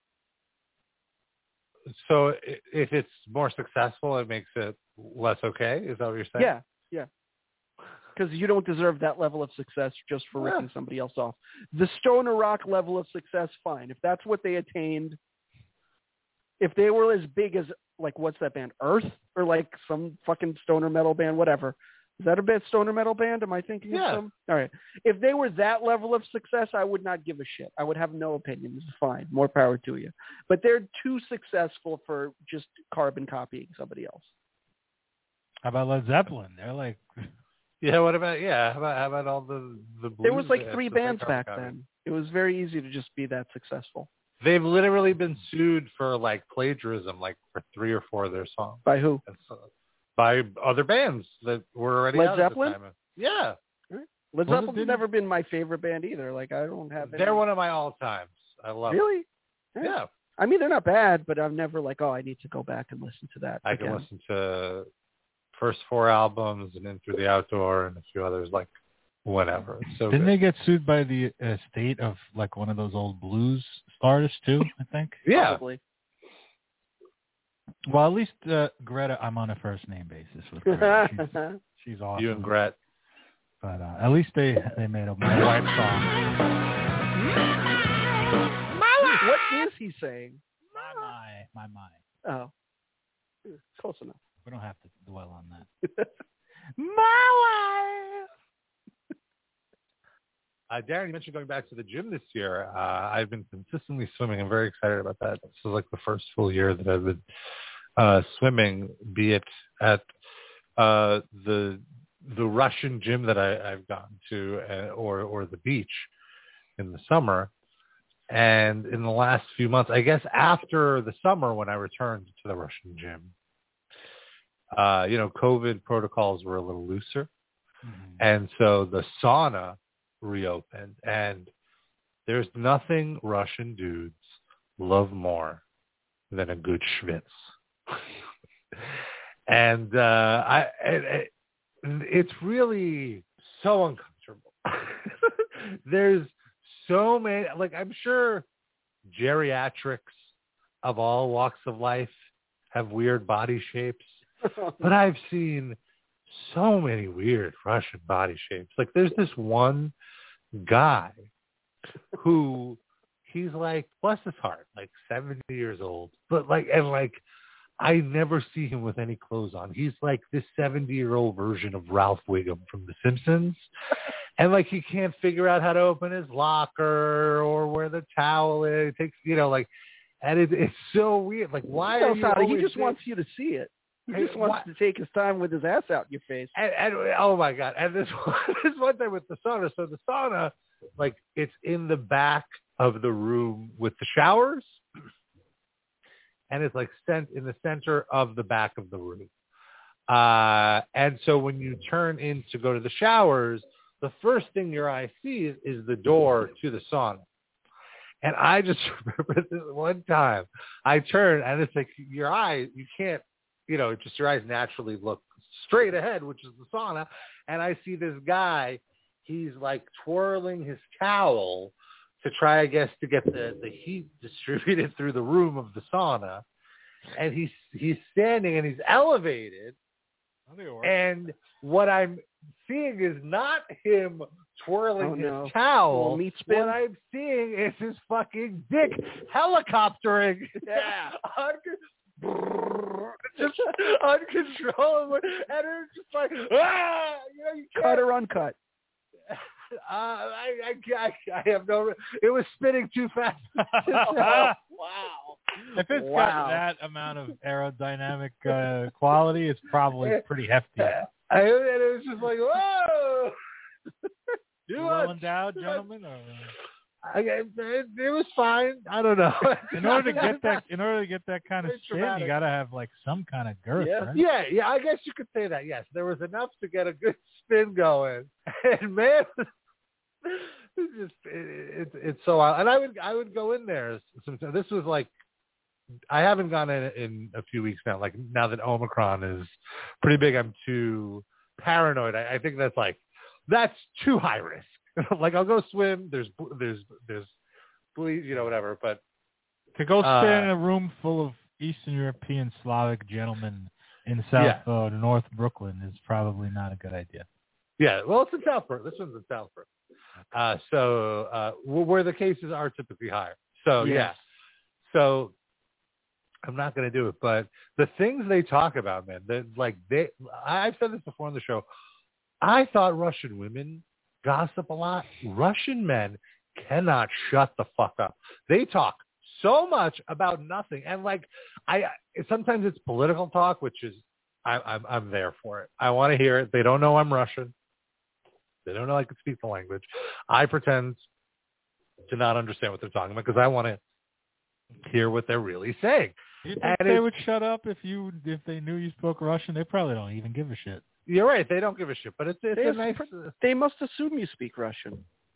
So i- if it's more successful, it makes it less okay. Is that what you're saying? Yeah, yeah. Because you don't deserve that level of success just for Yeah. ripping somebody else off. The stoner rock level of success, fine. If that's what they attained, if they were as big as, like, what's that band, Earth? Or, like, some fucking stoner metal band, whatever. Is that a bad stoner metal band? Am I thinking Yeah. of some? All right. If they were that level of success, I would not give a shit. I would have no opinion. This is fine. More power to you. But they're too successful for just carbon copying somebody else. How about Led Zeppelin? They're like, Yeah. What about yeah? How about how about all the the blues There was like bands three that they bands carbon back copy? then. It was very easy to just be that successful. They've literally been sued for like plagiarism, like for three or four of their songs. By who? And so, by other bands that were already Led out at the Zeppelin? time. Yeah, Led Well, it Zeppelin's didn't- never been my favorite band either. Like, I don't have any... they're one of my all times. I love Really? it. Yeah, I mean, they're not bad, but I'm never like, oh, I need to go back and listen to that I again. can listen to first four albums and In Through the Outdoor and a few others like whenever. It's so didn't good. they get sued by the estate of like one of those old blues artists too? I think. Yeah, Probably. Well, at least uh, Greta, I'm on a first name basis with Greta. She's, she's awesome. you and Gret. But uh, at least they they made a My Wife song. What is he saying? My my my my. Oh. Close enough. We don't have to dwell on that. My wife. Uh, Darren, you mentioned going back to the gym this year. Uh, I've been consistently swimming. I'm very excited about that. This is like the first full year that I've been uh, swimming, be it at uh, the the Russian gym that I, I've gone to, uh, or or the beach in the summer. And in the last few months, I guess after the summer when I returned to the Russian gym, uh, you know, COVID protocols were a little looser. Mm-hmm. And so the sauna reopened, and there's nothing Russian dudes love more than a good schwitz. and uh, I, it, it, it's really so uncomfortable. There's so many, like I'm sure geriatrics of all walks of life have weird body shapes, but I've seen so many weird Russian body shapes. Like there's this one guy who he's like, bless his heart, like seventy years old, but like, and like, I never see him with any clothes on. He's like this seventy year old version of Ralph Wiggum from The Simpsons. And like, he can't figure out how to open his locker or where the towel is. It takes, you know, like, and it, it's so weird. Like, why No, are you Sonny, he always just there? wants you to see it. He Hey, just wants why- to take his time with his ass out in your face. And, and oh my god! And this one, this one thing with the sauna. So the sauna, like it's in the back of the room with the showers, and it's like sent in the center of the back of the room. Uh, and so when you turn in to go to the showers, the first thing your eye sees is the door to the sauna. And I just remember this one time I turned, and it's like your eye, you can't. You know, just your eyes naturally look straight ahead, which is the sauna. And I see this guy, he's like twirling his towel to try, I guess, to get the, the heat distributed through the room of the sauna. And he's, he's standing and he's elevated. And what I'm seeing is not him twirling Oh, no. his towel. Little meat spin? What I'm seeing is his fucking dick helicoptering. Yeah. just uncontrollable, and it was just like, ah, you know, you can't. Cut or uncut? Uh, I, I, I have no. It was spinning too fast. Oh, wow. If it's Wow. got that amount of aerodynamic uh, quality, it's probably pretty hefty. I, and it was just like, whoa. You well endowed, gentlemen? Or? I, it, it was fine. I don't know. In order to get that, in order to get that kind of It's spin, dramatic. you got to have like some kind of girth, Yeah. right? Yeah, yeah. I guess you could say that. Yes, there was enough to get a good spin going, and man, it's just it, it, it's so wild. And I would I would go in there. Sometimes. This was like I haven't gone in in a few weeks now. Like now that Omicron is pretty big, I'm too paranoid. I, I think that's like that's too high risk. Like I'll go swim. There's there's there's bleed, you know, whatever. But to go uh, stand in a room full of Eastern European Slavic gentlemen in South Yeah. uh, North Brooklyn is probably not a good idea. Yeah, well, it's in Southborough. This one's in Southborough. Uh, so uh, where the cases are typically higher. So Yes. yeah. So I'm not going to do it. But the things they talk about, man, that like they, I've said this before on the show. I thought Russian women gossip a lot. Russian men cannot shut the fuck up. They talk so much about nothing, and like I sometimes it's political talk, which is I, I'm I'm there for it. I want to hear it. They don't know I'm Russian. They don't know I can speak the language. I pretend to not understand what they're talking about because I want to hear what they're really saying. You think And they it- would shut up if you if they knew you spoke Russian? They probably don't even give a shit. You're right. They don't give a shit, but it's it's They a nice. They must assume you speak Russian.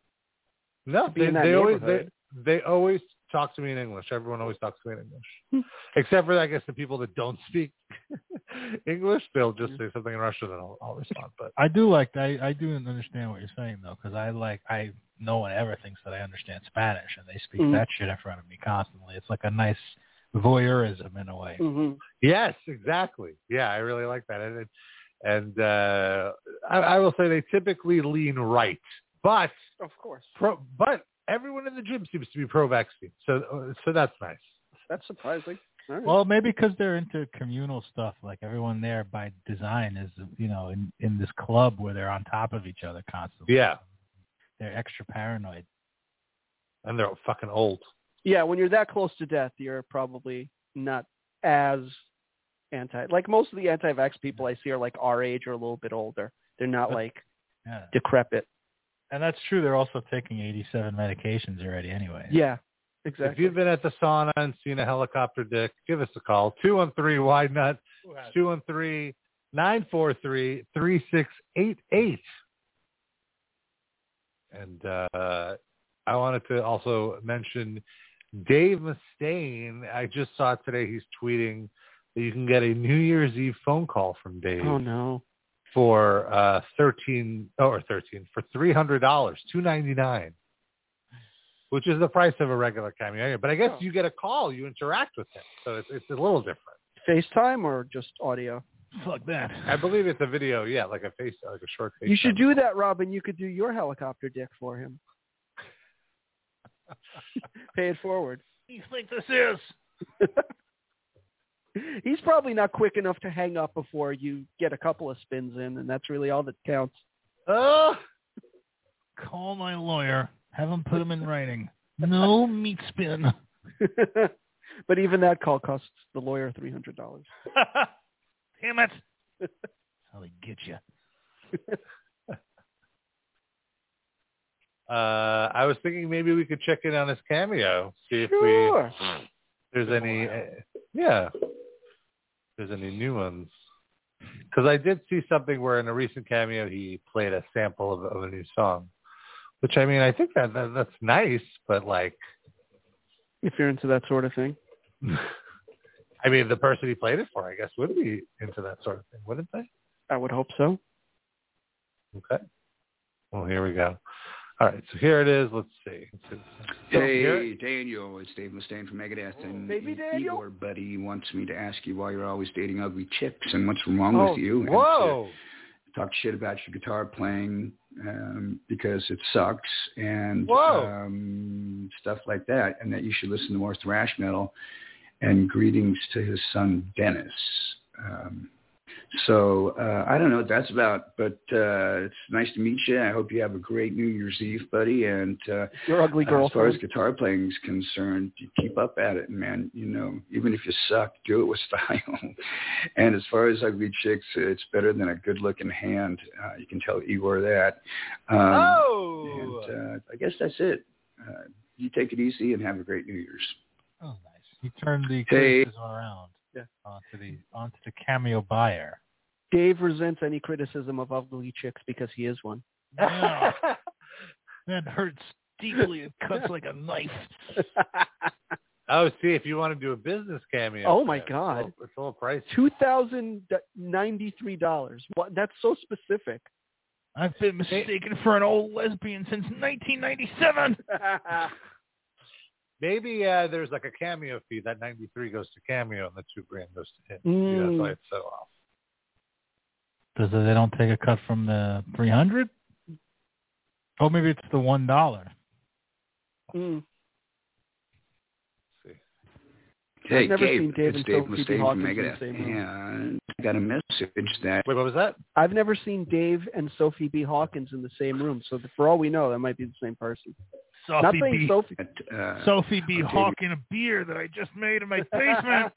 No, be they, in that they always they, neighborhood. they always talk to me in English. Everyone always talks to me in English, except for I guess the people that don't speak English. They'll just say something in Russian and I'll, I'll respond. But I do like I I do understand what you're saying though, because I like I no one ever thinks that I understand Spanish, and they speak Mm. that shit in front of me constantly. It's like a nice voyeurism in a way. Mm-hmm. yes, exactly. Yeah, I really like that. And and uh, I, I will say they typically lean right, but Of course. pro, but everyone in the gym seems to be pro-vaccine. So so that's nice. That's surprising. All right. Well, maybe because they're into communal stuff. Like everyone there by design is, you know, in, in this club where they're on top of each other constantly. Yeah, They're extra paranoid. and they're fucking old. Yeah, when you're that close to death, you're probably not as anti. Like most of the anti-vax people I see are like our age or a little bit older. They're not But- like Yeah. decrepit. And that's true. They're also taking eighty-seven medications already anyway. Yeah, If exactly. you've been at the sauna and seen a helicopter dick, give us a call. two one three wide nut, two one three, nine four three, three six eight eight. And uh, I wanted to also mention Dave Mustaine. I just saw today he's tweeting that you can get a New Year's Eve phone call from Dave Oh no. for uh, thirteen oh, or thirteen for three hundred dollars, two ninety nine. Which is the price of a regular cameo. But I guess Oh. you get a call, you interact with him. So it's, it's a little different. FaceTime or just audio? Fuck that. I believe it's a video, yeah, like a face, like a short face. You should do that, Robin. You could do your helicopter dick for him. Pay it forward. What do you think this is? He's probably not quick enough to hang up before you get a couple of spins in, and that's really all that counts. Oh, Call my lawyer. Have him put him in writing. No meat spin. But even that call costs the lawyer three hundred dollars. Damn it. That's how they get you. uh, I was thinking maybe we could check in on his cameo, see if Sure. we there's any, uh, yeah, if there's any new ones. Because I did see something where in a recent cameo he played a sample of, of a new song, which I mean I think that, that that's nice, but like, If you're into that sort of thing. I mean the person he played it for, I guess, would be into that sort of thing, wouldn't they? I would hope so. Okay. Well, here we go. All right, so here it is. Let's see. Let's see. So here- Hey, Daniel, it's Dave Mustaine from Megadeth, and Baby Daniel? Igor, buddy, wants me to ask you why you're always dating ugly chicks and what's wrong Oh, with you. And Whoa. to talk shit about your guitar playing um, because it sucks and Whoa. um, stuff like that, and that you should listen to more thrash metal. and greetings to his son, Dennis. Um, so uh, I don't know what that's about, but uh, it's nice to meet you. I hope you have a great New Year's Eve, buddy. And uh, your ugly girlfriend. As far as girlfriend. guitar playing is concerned, you keep up at it, man. You know, even if you suck, do it with style. And as far as ugly chicks, it's better than a good-looking hand. Uh, you can tell Igor that. Um, oh! And uh, I guess that's it. Uh, you take it easy and have a great New Year's. Oh, nice. He turned the Hey. criticism around Yeah. onto the onto the cameo buyer. Dave resents any criticism of ugly chicks because he is one. Yeah. That hurts deeply. It cuts like a knife. Oh, see, if you want to do a business cameo. Oh, my it's God. A little, it's a little pricey. two thousand ninety-three dollars. What? That's so specific. I've been mistaken for an old lesbian since nineteen ninety-seven. Maybe uh, there's like a cameo fee. That ninety-three goes to cameo and the two grand goes to him. Mm. Yeah, that's why it's so off. Does it, they don't take a cut from the three hundred? Oh, maybe it's the one dollar. Mm. See. Hey, I've never Gabe, seen Dave it's and Dave Sophie Mustaine Hawkins from in the Megadeth. same room. And I got a message that Wait, what was that? I've never seen Dave and Sophie B. Hawkins in the same room, so that for all we know, that might be the same person. Not Sophie saying B. Sophie. uh, Sophie B. okay. Hawking a beer that I just made in my basement.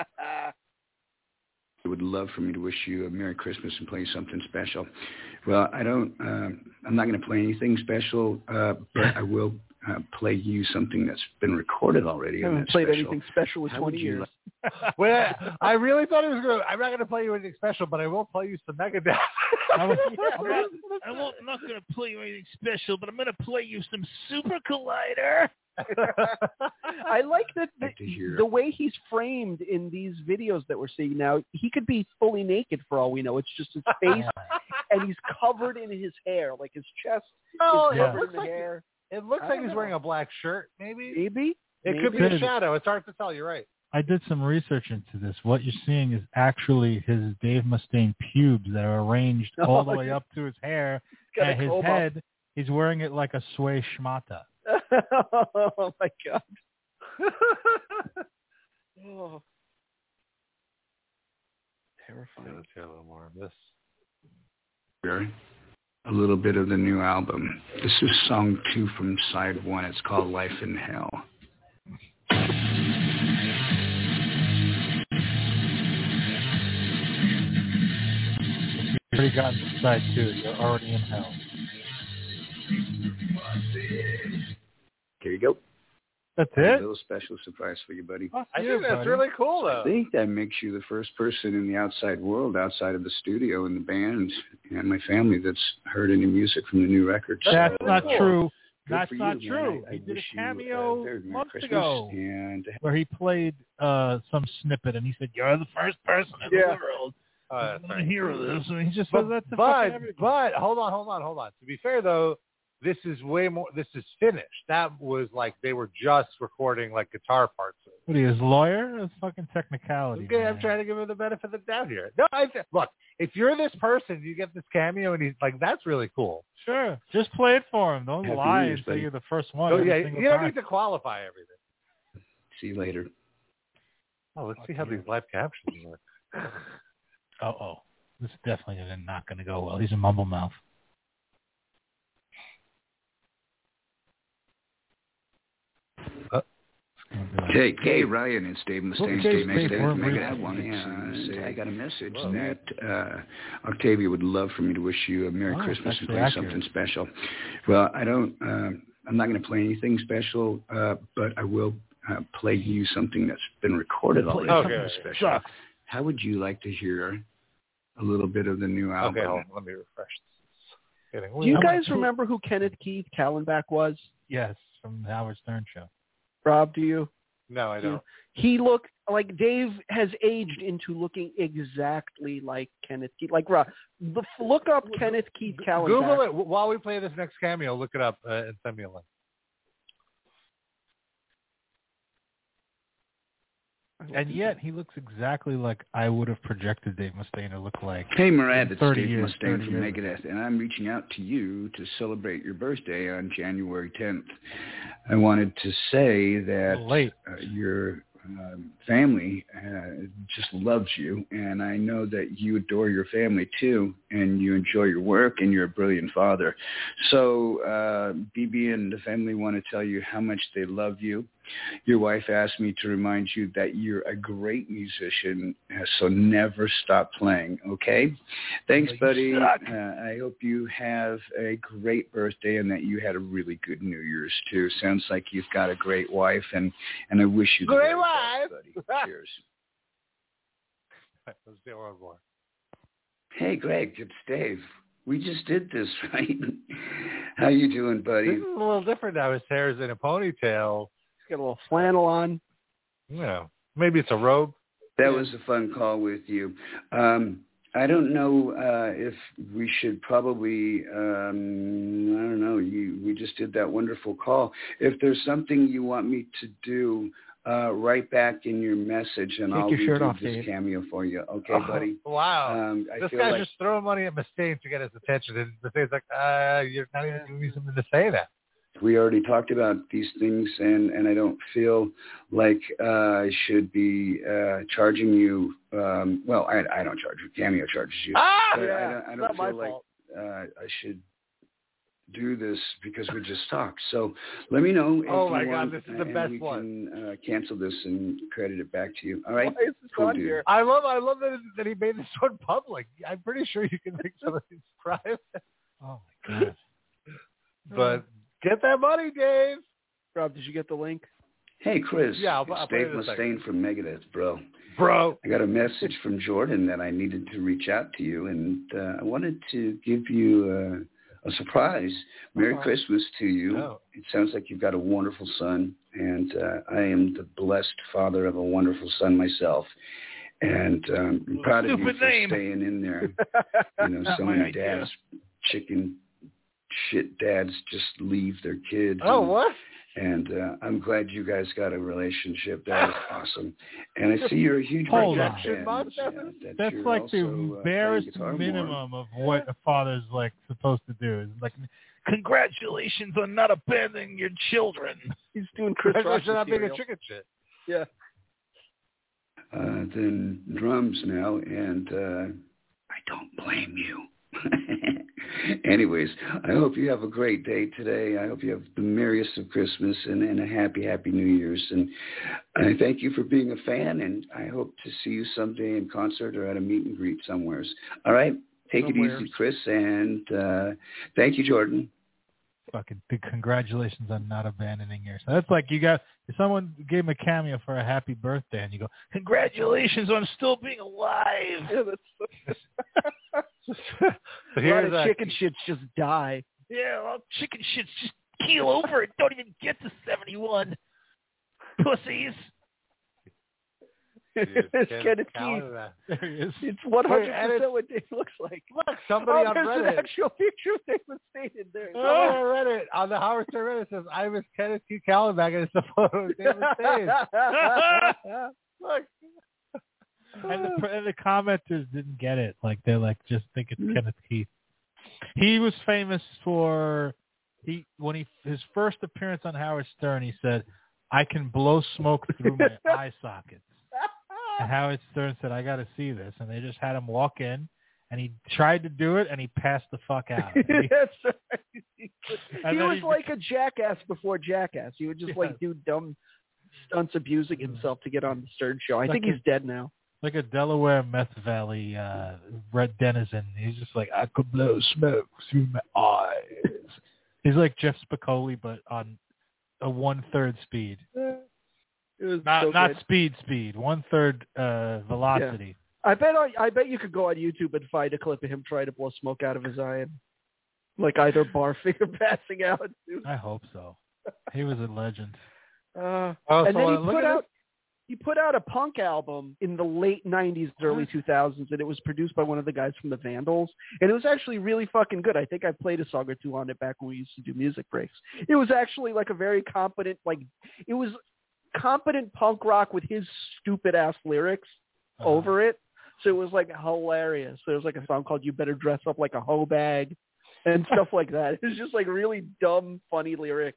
I would love for me to wish you a Merry Christmas and play something special. Well, I don't, um, I'm not going to play anything special, uh, but I will uh, play you something that's been recorded already. I on haven't that played special. anything special in How twenty would you years. like- Well, I really thought it was going to, I'm not going to play you anything special, but I will play you some Megadeth. I was, I'm not, I won't, I'm not going to play you anything special, but I'm going to play you some Super Collider. I like that the, Like to hear. the way he's framed in these videos that we're seeing now. He could be fully naked for all we know. It's just his face, and he's covered in his hair, like his chest Oh, is it covered looks in like, hair. it looks I like don't he's know. wearing a black shirt, maybe. Maybe It could be Maybe. a shadow. It's hard to tell. You're right. I did some research into this. What you're seeing is actually his Dave Mustaine pubes that are arranged all the way up to his hair. Got a And his comb up. head, he's wearing it like a sway schmata. Oh my god. Oh. Terrifying. Let's hear a little more of this. Here, a little bit of the new album. This is song two from side one. It's called Life in Hell. You already got to side two. You're already in hell. Here you go. That's A it? little special surprise for you, buddy. Fuck I you, think that's buddy. really cool, I though. think that makes you the first person in the outside world, outside of the studio and the band and my family, that's heard any music from the new record. That's So, not uh, true. good That's for not you, man. true. I- I He did a wish you, uh, cameo very Merry months Christmas, ago and where he played uh, some snippet, and he said, "You're the first person in Yeah. the world Oh, who's that's going right. to hear this." And he just But, says that to but, fucking everybody. but, hold on, hold on, hold on. To be fair, though, this is way more, this is finished. That was like, they were just recording like guitar parts. What are you, his lawyer? That's fucking technicality. Okay, I'm man. trying to give him the benefit of the doubt here. No, I th- look, if you're this person, you get this cameo, and he's like, that's really cool. Sure. Just play it for him. Don't Happy lie New Year's, and say buddy. you're the first one. So every yeah, you single don't time. need to qualify everything. see you later. Oh, let's Fuck see how you. these live captions work. Uh-oh. This is definitely not going to go well. He's a mumble mouth. Hey, hey, Ryan, it's Dave Mustaine. Okay, Dave Dave, Mustaine we're from ready. Megadeth. One, and I got a message Whoa. that uh, Octavia would love for me to wish you a Merry Oh, Christmas that's and play accurate. something special. Well, I don't. Um, I'm not going to play anything special, uh, but I will uh, play you something that's been recorded already. Okay. Something special. Sucks. How would you like to hear a little bit of the new album? Okay, hold on, let me refresh this. Getting Do you weird. guys remember who Kenneth Keith Kallenbach was? Yes, from the Howard Stern show. Rob, do you? No, I don't. He looked like Dave has aged into looking exactly like Kenneth Keith. Like Rob, the, look up Kenneth Keith Kallenbach. Google it while we play this next cameo. Look it up uh, and send me a link. And yet he looks exactly like I would have projected Dave Mustaine to look like. Hey, Murad, it's thirty Dave years, Mustaine thirty from years. Megadeth, and I'm reaching out to you to celebrate your birthday on January tenth. I wanted to say A that little late. uh, you're uh, family uh, just loves you, and I know that you adore your family too, and you enjoy your work, and you're a brilliant father. So uh, B B and the family want to tell you how much they love you. Your wife asked me to remind you that you're a great musician, so never stop playing, okay? Thanks, buddy. Uh, I hope you have a great birthday and that you had a really good New Year's, too. Sounds like you've got a great wife, and, and I wish you the great very wife, best, buddy. Cheers. Let's do one more. Hey, Greg, it's Dave. We just did this, right? How you doing, buddy? This is a little different now. His hair is in a ponytail. Got a little flannel on. Yeah, maybe it's a robe. That was a fun call with you. Um, I don't know uh, if we should probably, um, I don't know, you, we just did that wonderful call. If there's something you want me to do, uh, write back in your message, and Take I'll your shirt redo off, this Dave. cameo for you. Okay, buddy? Oh, wow. Um, I this feel guy's like, just throwing money at Mustaine to get his attention. And Mustaine's like, uh, you're not even giving me something to say that. we already talked about these things, and, and I don't feel like uh, I should be uh, charging you. Um, well, I, I don't charge you. Cameo charges you. Ah! But Yeah, I don't, I it's don't not my feel like fault. uh, I should do this because we just talked. So let me know if Oh, you my God, want, this is the and best we one. can uh, cancel this and credit it back to you. All right? Why is this Cool, on dude. here? I love I love that, that he made this one public. I'm pretty sure you can make some of these private. Oh, my God. But get that money, Dave. Rob, did you get the link? Hey, Chris. Yeah, I'll- it's I'll put it Dave in a second. Mustaine from Megadeth, bro. Bro. I got a message from Jordan that I needed to reach out to you, and uh, I wanted to give you uh, a surprise. Merry Uh-huh. Christmas to you. Oh. It sounds like you've got a wonderful son, and uh, I am the blessed father of a wonderful son myself. And um, I'm proud of you Stupid for name. staying in there. You know, Not so my many idea. dads, chicken shit dads, just leave their kids. Oh, and, what? And uh, I'm glad you guys got a relationship. That is awesome. And I see you're a huge Hold Megadeth on. fan. Bob, uh, that that That's you're like the also, uh, barest playing guitar more. minimum of what a father's like supposed to do. Is like, congratulations on not abandoning your children. He's doing Chris Rock Congratulations on being a material. chicken shit. Yeah. Uh, then drums now, and uh, I don't blame you. Anyways, I hope you have a great day today. I hope you have the merriest of Christmas and, and a happy, happy New Year's. And I thank you for being a fan, and I hope to see you someday in concert or at a meet and greet somewheres. All right? Take Somewheres. it easy, Chris, and uh, thank you, Jordan. Fucking big congratulations on not abandoning your son. That's like you got if someone gave him a cameo for a happy birthday, and you go, congratulations on still being alive. Yeah, that's So a lot here's of a, chicken shits just die. Yeah, well, chicken shits just keel over it. Don't even get to seventy-one. Pussies. It's Kenneth Keith. Calendar. There he is. It's one hundred And percent it's- what Dave looks like. Look, somebody Oh, on there's Reddit. an actual picture of Dave Mustaine in there. Somebody on Reddit, on the Howard Stern Reddit says, I miss Kenneth Keith Callenbach, and it's a photo of David Mustaine. Look. And the, and the commenters didn't get it. Like they're like just think it's Mm-hmm. Kenneth Keith. He was famous for he when he his first appearance on Howard Stern. He said, "I can blow smoke through my eye sockets." And Howard Stern said, "I got to see this." And they just had him walk in, and he tried to do it, and he passed the fuck out. And he, That's right. He And then was he- like a jackass before Jackass. He would just Yeah. like do dumb stunts abusing himself to get on the Stern show. I Like think a- he's dead now. like a Delaware Meth Valley uh, red denizen. He's just like, I could blow smoke through my eyes. He's like Jeff Spicoli, but on a one-third speed. It was Not so not good. speed speed, one-third uh, velocity. I bet I, I bet you could go on YouTube and find a clip of him trying to blow smoke out of his eye and like either barfing or passing out. I hope so. He was a legend. Uh, Oh, and so then he uh, look put at out he put out a punk album in the late nineties, early two thousands, and it was produced by one of the guys from the Vandals. And it was actually really fucking good. I think I played a song or two on it back when we used to do music breaks. It was actually like a very competent, like it was competent punk rock with his stupid ass lyrics Uh-huh. over it. So it was like hilarious. There was like a song called "You Better Dress Up Like a Hoe Bag" and stuff like that. It was just like really dumb, funny lyrics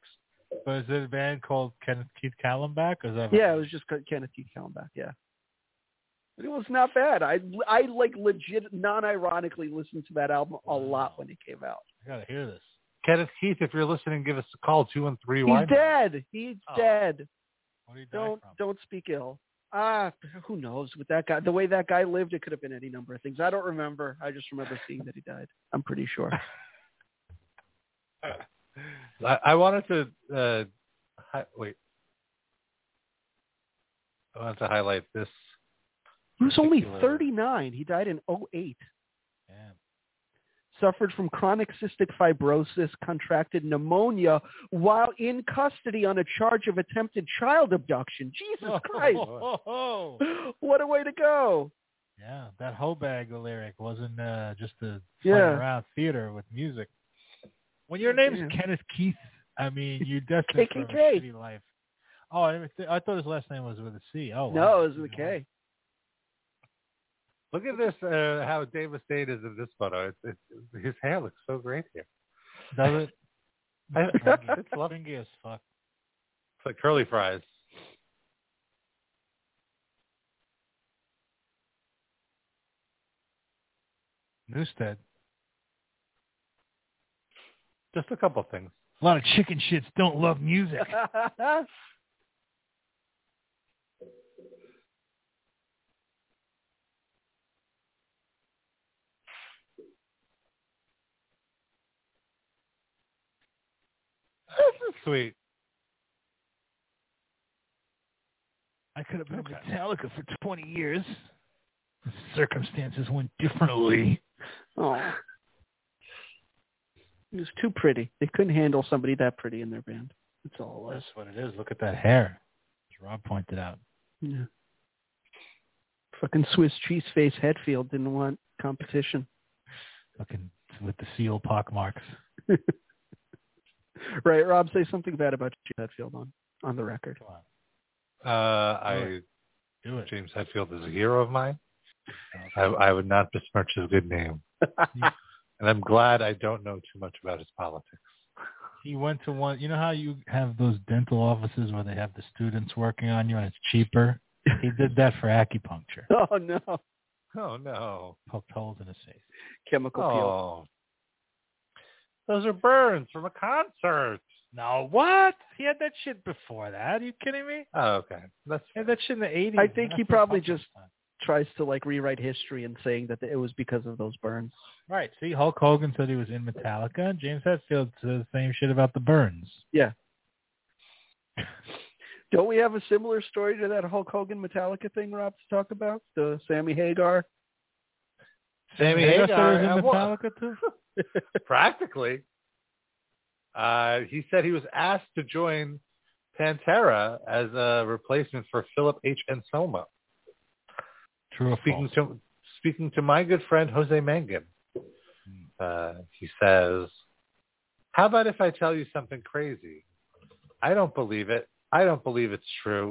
But is it a band called Kenneth Keith Kallenbach? Or is that Yeah, it was just Kenneth Keith Kallenbach. Yeah, but it was not bad. I I like legit, non-ironically listened to that album a lot when it came out. I gotta hear this. Kenneth Keith, if you're listening, give us a call, two one three. He's dead. He's Oh. dead. What did he die Don't from? don't speak ill. Ah, who knows? With that guy, the way that guy lived, it could have been any number of things. I don't remember. I just remember seeing that he died. I'm pretty sure. I, I wanted to uh, hi, wait. I wanted to highlight this. He was only particular- thirty-nine. He died in oh eight. Damn. Suffered from chronic cystic fibrosis, contracted pneumonia while in custody on a charge of attempted child abduction. Jesus Christ. Oh, What a way to go. yeah, that hoe bag lyric wasn't uh, just a fun Yeah. around theater with music. When your name's Yeah. Kenneth Keith, I mean, you're destined for a K K K. shitty life. Oh, I, didn't th- I thought his last name was with a C. Oh, No, wow. it was with a K. Look at this, uh, how Dave Mustaine is in this photo. It's, it's, his hair looks so great here. Does it? I, It's fringy as fuck. It's like curly fries. Newstead. Just a couple things. A lot of chicken shits don't love music. This is sweet. I could have been Okay. Metallica for twenty years. The circumstances went differently. Oh. It was too pretty. They couldn't handle somebody that pretty in their band. That's all it was. That's what it is. Look at that hair, as Rob pointed out. Yeah. Fucking Swiss cheese face Hetfield didn't want competition. Fucking with the seal pock marks. Right, Rob, say something bad about Hetfield on, on the record. Come on. Uh, Do I it. Do it. James Hetfield is a hero of mine. I, I would not besmirch his good name. And I'm glad I don't know too much about his politics. He went to one. You know how you have those dental offices where they have the students working on you and it's cheaper? He did that for acupuncture. Oh, no. Oh, no. Poked holes in his face. Chemical peel. Oh. Those are burns from a concert. No, what? He had that shit before that. Are you kidding me? Oh, okay. That's He had that shit in the eighties. I think he That's probably the just tries to, like, rewrite history and saying that it was because of those burns. Right. See, Hulk Hogan said he was in Metallica. James Hetfield says the same shit about the burns. Yeah. Don't we have a similar story to that Hulk Hogan Metallica thing, Rob, to talk about? The Sammy Hagar? Sammy Hagar said Hagar he was in uh, well, Metallica too? practically. Uh, he said he was asked to join Pantera as a replacement for Philip H. Anselmo. True or Speaking false? to speaking to my good friend Jose Mangan, uh, he says, "How about if I tell you something crazy? I don't believe it. I don't believe it's true."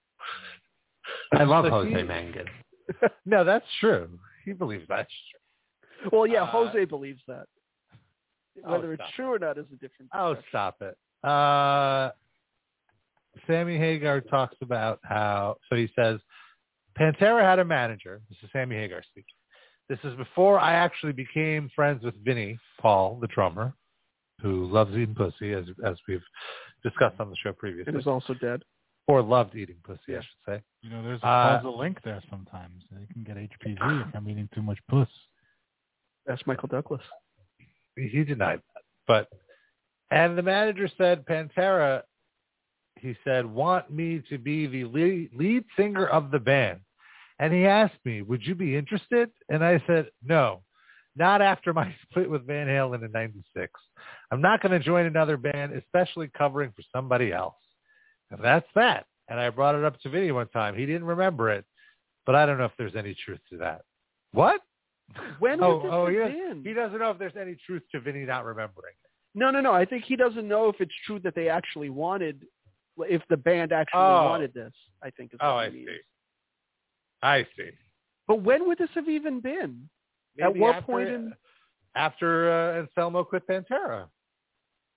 I love So Jose he- Mangan. No, that's true. He believes that's true. Well, yeah, Uh, Jose believes that. oh, Whether it's stop true or not is a different Oh, discussion. stop it. Uh, Sammy Hagar talks about how, so he says, Pantera had a manager. This is Sammy Hagar speaking. This is before I actually became friends with Vinnie Paul, the drummer, who loves eating pussy, as as we've discussed on the show previously. It is also dead. Or loved eating pussy, Yeah. I should say. You know, there's a Uh, causal link there sometimes. You can get H P V if I'm eating too much puss. That's Michael Douglas. He denied that. But, and the manager said, Pantera, he said, want me to be the lead, lead singer of the band. And he asked me, would you be interested? And I said, no, not after my split with Van Halen in ninety-six. I'm not going to join another band, especially covering for somebody else. And that's that. And I brought it up to Vinny one time. He didn't remember it, but I don't know if there's any truth to that. What? When oh, would this oh, have he, does, been? he doesn't know if there's any truth to Vinny not remembering. No, no, no. I think he doesn't know if it's true that they actually wanted, if the band actually Oh. wanted this, I think is what Oh, he I means. see. I see. But when would this have even been? At Maybe what after, point in... after uh, Anselmo quit Pantera?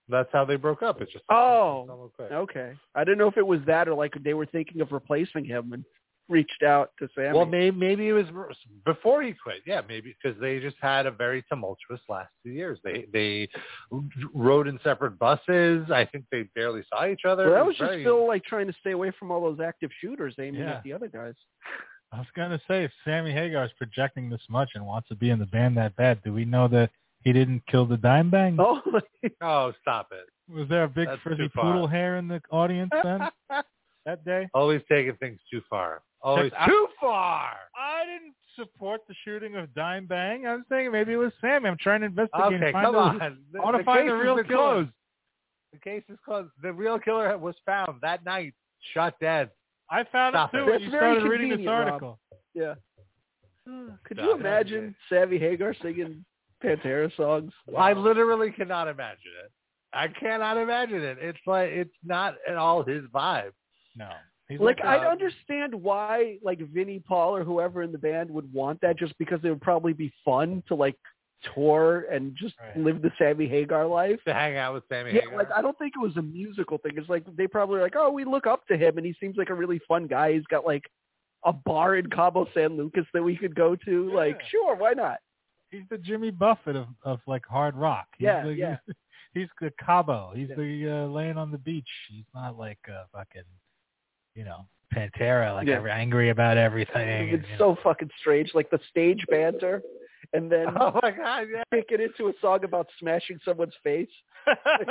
That's how they broke up. It's just oh, okay. I didn't know if it was that or like they were thinking of replacing him and reached out to Sammy. Well, maybe maybe it was before he quit. Yeah, maybe because they just had a very tumultuous last two years. They they rode in separate buses. I think they barely saw each other. Well, that was, was just very... Phil like trying to stay away from all those active shooters aiming Yeah. at the other guys. I was going to say, if Sammy Hagar is projecting this much and wants to be in the band that bad, do we know that he didn't kill the Dime Bang? Oh, oh, stop it. Was there a big That's frizzy too far. poodle hair in the audience then that day? Always taking things too far. Always Check- too far. I didn't support the shooting of Dime Bang. I was thinking maybe it was Sammy. I'm trying to investigate. Okay, and find come the, on. The, I want to the find the case real has been killer. closed. The case is closed. The real killer was found that night, shot dead. I found Stop it too it. when That's you very started reading this convenient, Rob. article. Yeah. Could Stop you it. imagine Sammy Hagar singing Pantera songs? I literally cannot imagine it. I cannot imagine it. It's like it's not at all his vibe. No. He's Like, like, I'd uh, understand why, like, Vinnie Paul or whoever in the band would want that just because it would probably be fun to, like, tour and just Right. live the Sammy Hagar life. To hang out with Sammy Yeah, Hagar. like, I don't think it was a musical thing. It's like, they probably were like, oh, we look up to him, and he seems like a really fun guy. He's got, like, a bar in Cabo San Lucas that we could go to. Yeah. Like, sure, why not? He's the Jimmy Buffett of, of like hard rock. He's Yeah, the, yeah. He's the Cabo. He's Yeah. the uh, laying on the beach. He's not like uh, fucking, you know, Pantera, like Yeah. every, angry about everything. It's and, you so fucking strange. Like, the stage banter, and then Oh my God! Yeah. kick it into a song about smashing someone's face. know.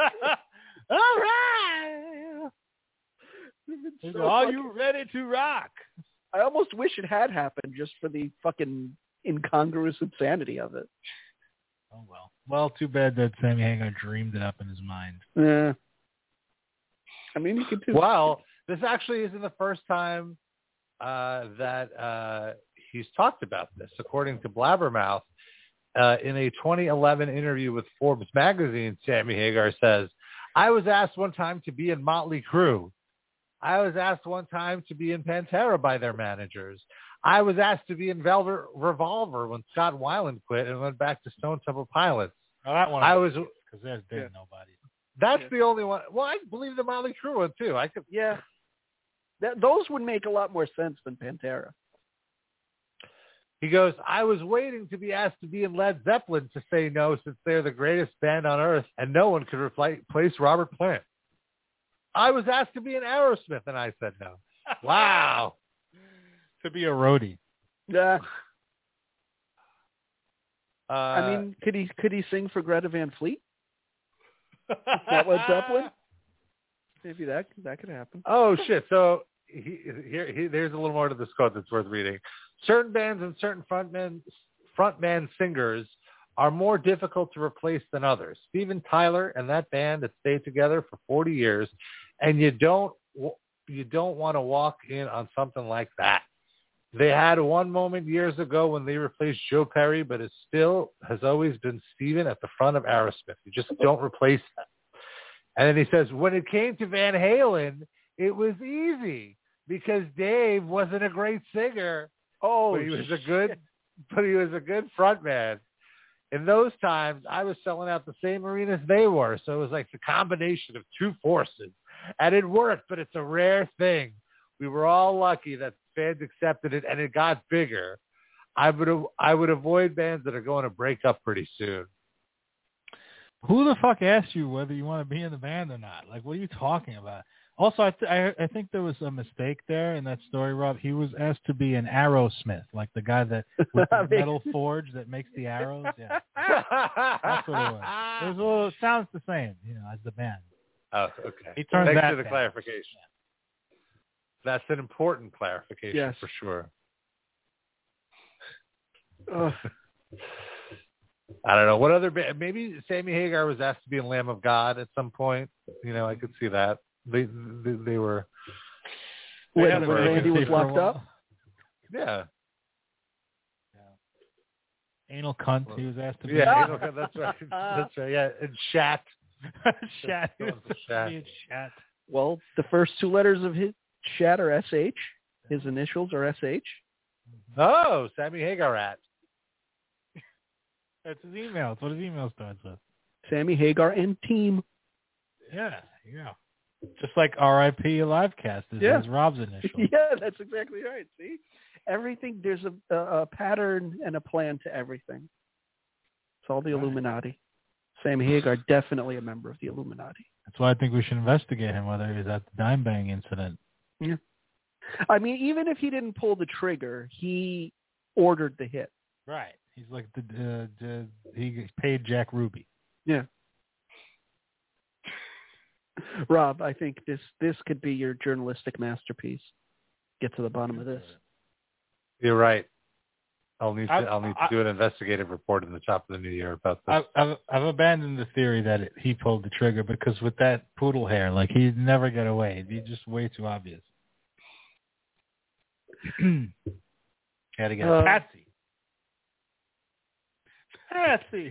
All right. It's So so are fucking- you ready to rock? I almost wish it had happened just for the fucking incongruous insanity of it. Oh well. Well, too bad that Sammy Hagar dreamed it up in his mind. Yeah. I mean, you could do. Well, this actually isn't the first time uh, that uh, he's talked about this. According to Blabbermouth, uh, in a twenty eleven interview with Forbes magazine, Sammy Hagar says, "I was asked one time to be in Motley Crue. I was asked one time to be in Pantera by their managers. I was asked to be in Velvet Revolver when Scott Weiland quit and went back to Stone Temple Pilots. Oh, that one. I was. because there's been Yeah. nobody. That's Yeah. the only one. Well, I believe the Motley Crue one too. I could. Yeah. That, those would make a lot more sense than Pantera. He goes, I was waiting to be asked to be in Led Zeppelin to say no since they're the greatest band on earth and no one could repli- replace Robert Plant. I was asked to be in Aerosmith and I said no. Wow. To be a roadie. Yeah. Uh, I mean, could he could he sing for Greta Van Fleet? That Led Zeppelin? Maybe that that could happen. oh, shit. So he, here, he, there's a little more to this quote that's worth reading. Certain bands and certain frontmen, frontman singers are more difficult to replace than others. Steven Tyler and that band that stayed together for forty years, and you don't you don't want to walk in on something like that. They had one moment years ago when they replaced Joe Perry, but it still has always been Steven at the front of Aerosmith. You just don't replace them. And then he says, when it came to Van Halen, it was easy because Dave wasn't a great singer, Oh, but he was a good, shit. but he was a good frontman. In those times, I was selling out the same arenas they were, so it was like the combination of two forces, and it worked. But it's a rare thing. We were all lucky that fans accepted it, and it got bigger. I would I would avoid bands that are going to break up pretty soon. Who the fuck asked you whether you want to be in the band or not? Like, what are you talking about? Also, I, th- I I think there was a mistake there in that story, Rob. He was asked to be an Arrowsmith, like the guy that with the metal forge that makes the arrows. Yeah, that's what it was. It was a little, it sounds the same, you know, as the band. Oh, okay. He turned Thanks that for the down. clarification. That's an important clarification Yes. for sure. Ugh. I don't know what other ba- maybe Sammy Hagar was asked to be in Lamb of God at some point. You know, I could see that. They they, they were They When, had a when Randy vacancy was for a locked while. up? yeah. Anal cunt. He was asked to be. Yeah, you know, that's right. That's right. Yeah, and Shat. Shat. He was Going for supposed to Shat. be in Shat. Well, the first two letters of his Shat are S H. His initials are S H. Oh, Sammy Hagar at. That's his email. That's what his email starts with. Sammy Hagar and team. Yeah, yeah. Just like R I P Livecast is Yeah. is Rob's initial. Yeah, that's exactly right. See, everything there's a, a, a pattern and a plan to everything. It's all the Right. Illuminati. Sammy Hagar definitely a member of the Illuminati. That's why I think we should investigate him, whether he was at the Dime Bang incident. Yeah. I mean, even if he didn't pull the trigger, he ordered the hit. Right. He's like the, uh, the he paid Jack Ruby. Yeah. Rob, I think this this could be your journalistic masterpiece. Get to the bottom of this. You're right. I'll need to I've- I'll need to I- do an investigative report in the top of the new year about this. I've, I've I've abandoned the theory that it, he pulled the trigger because with that poodle hair, like he'd never get away. It'd be just way too obvious. Had to get Uh, Patsy. Patsy.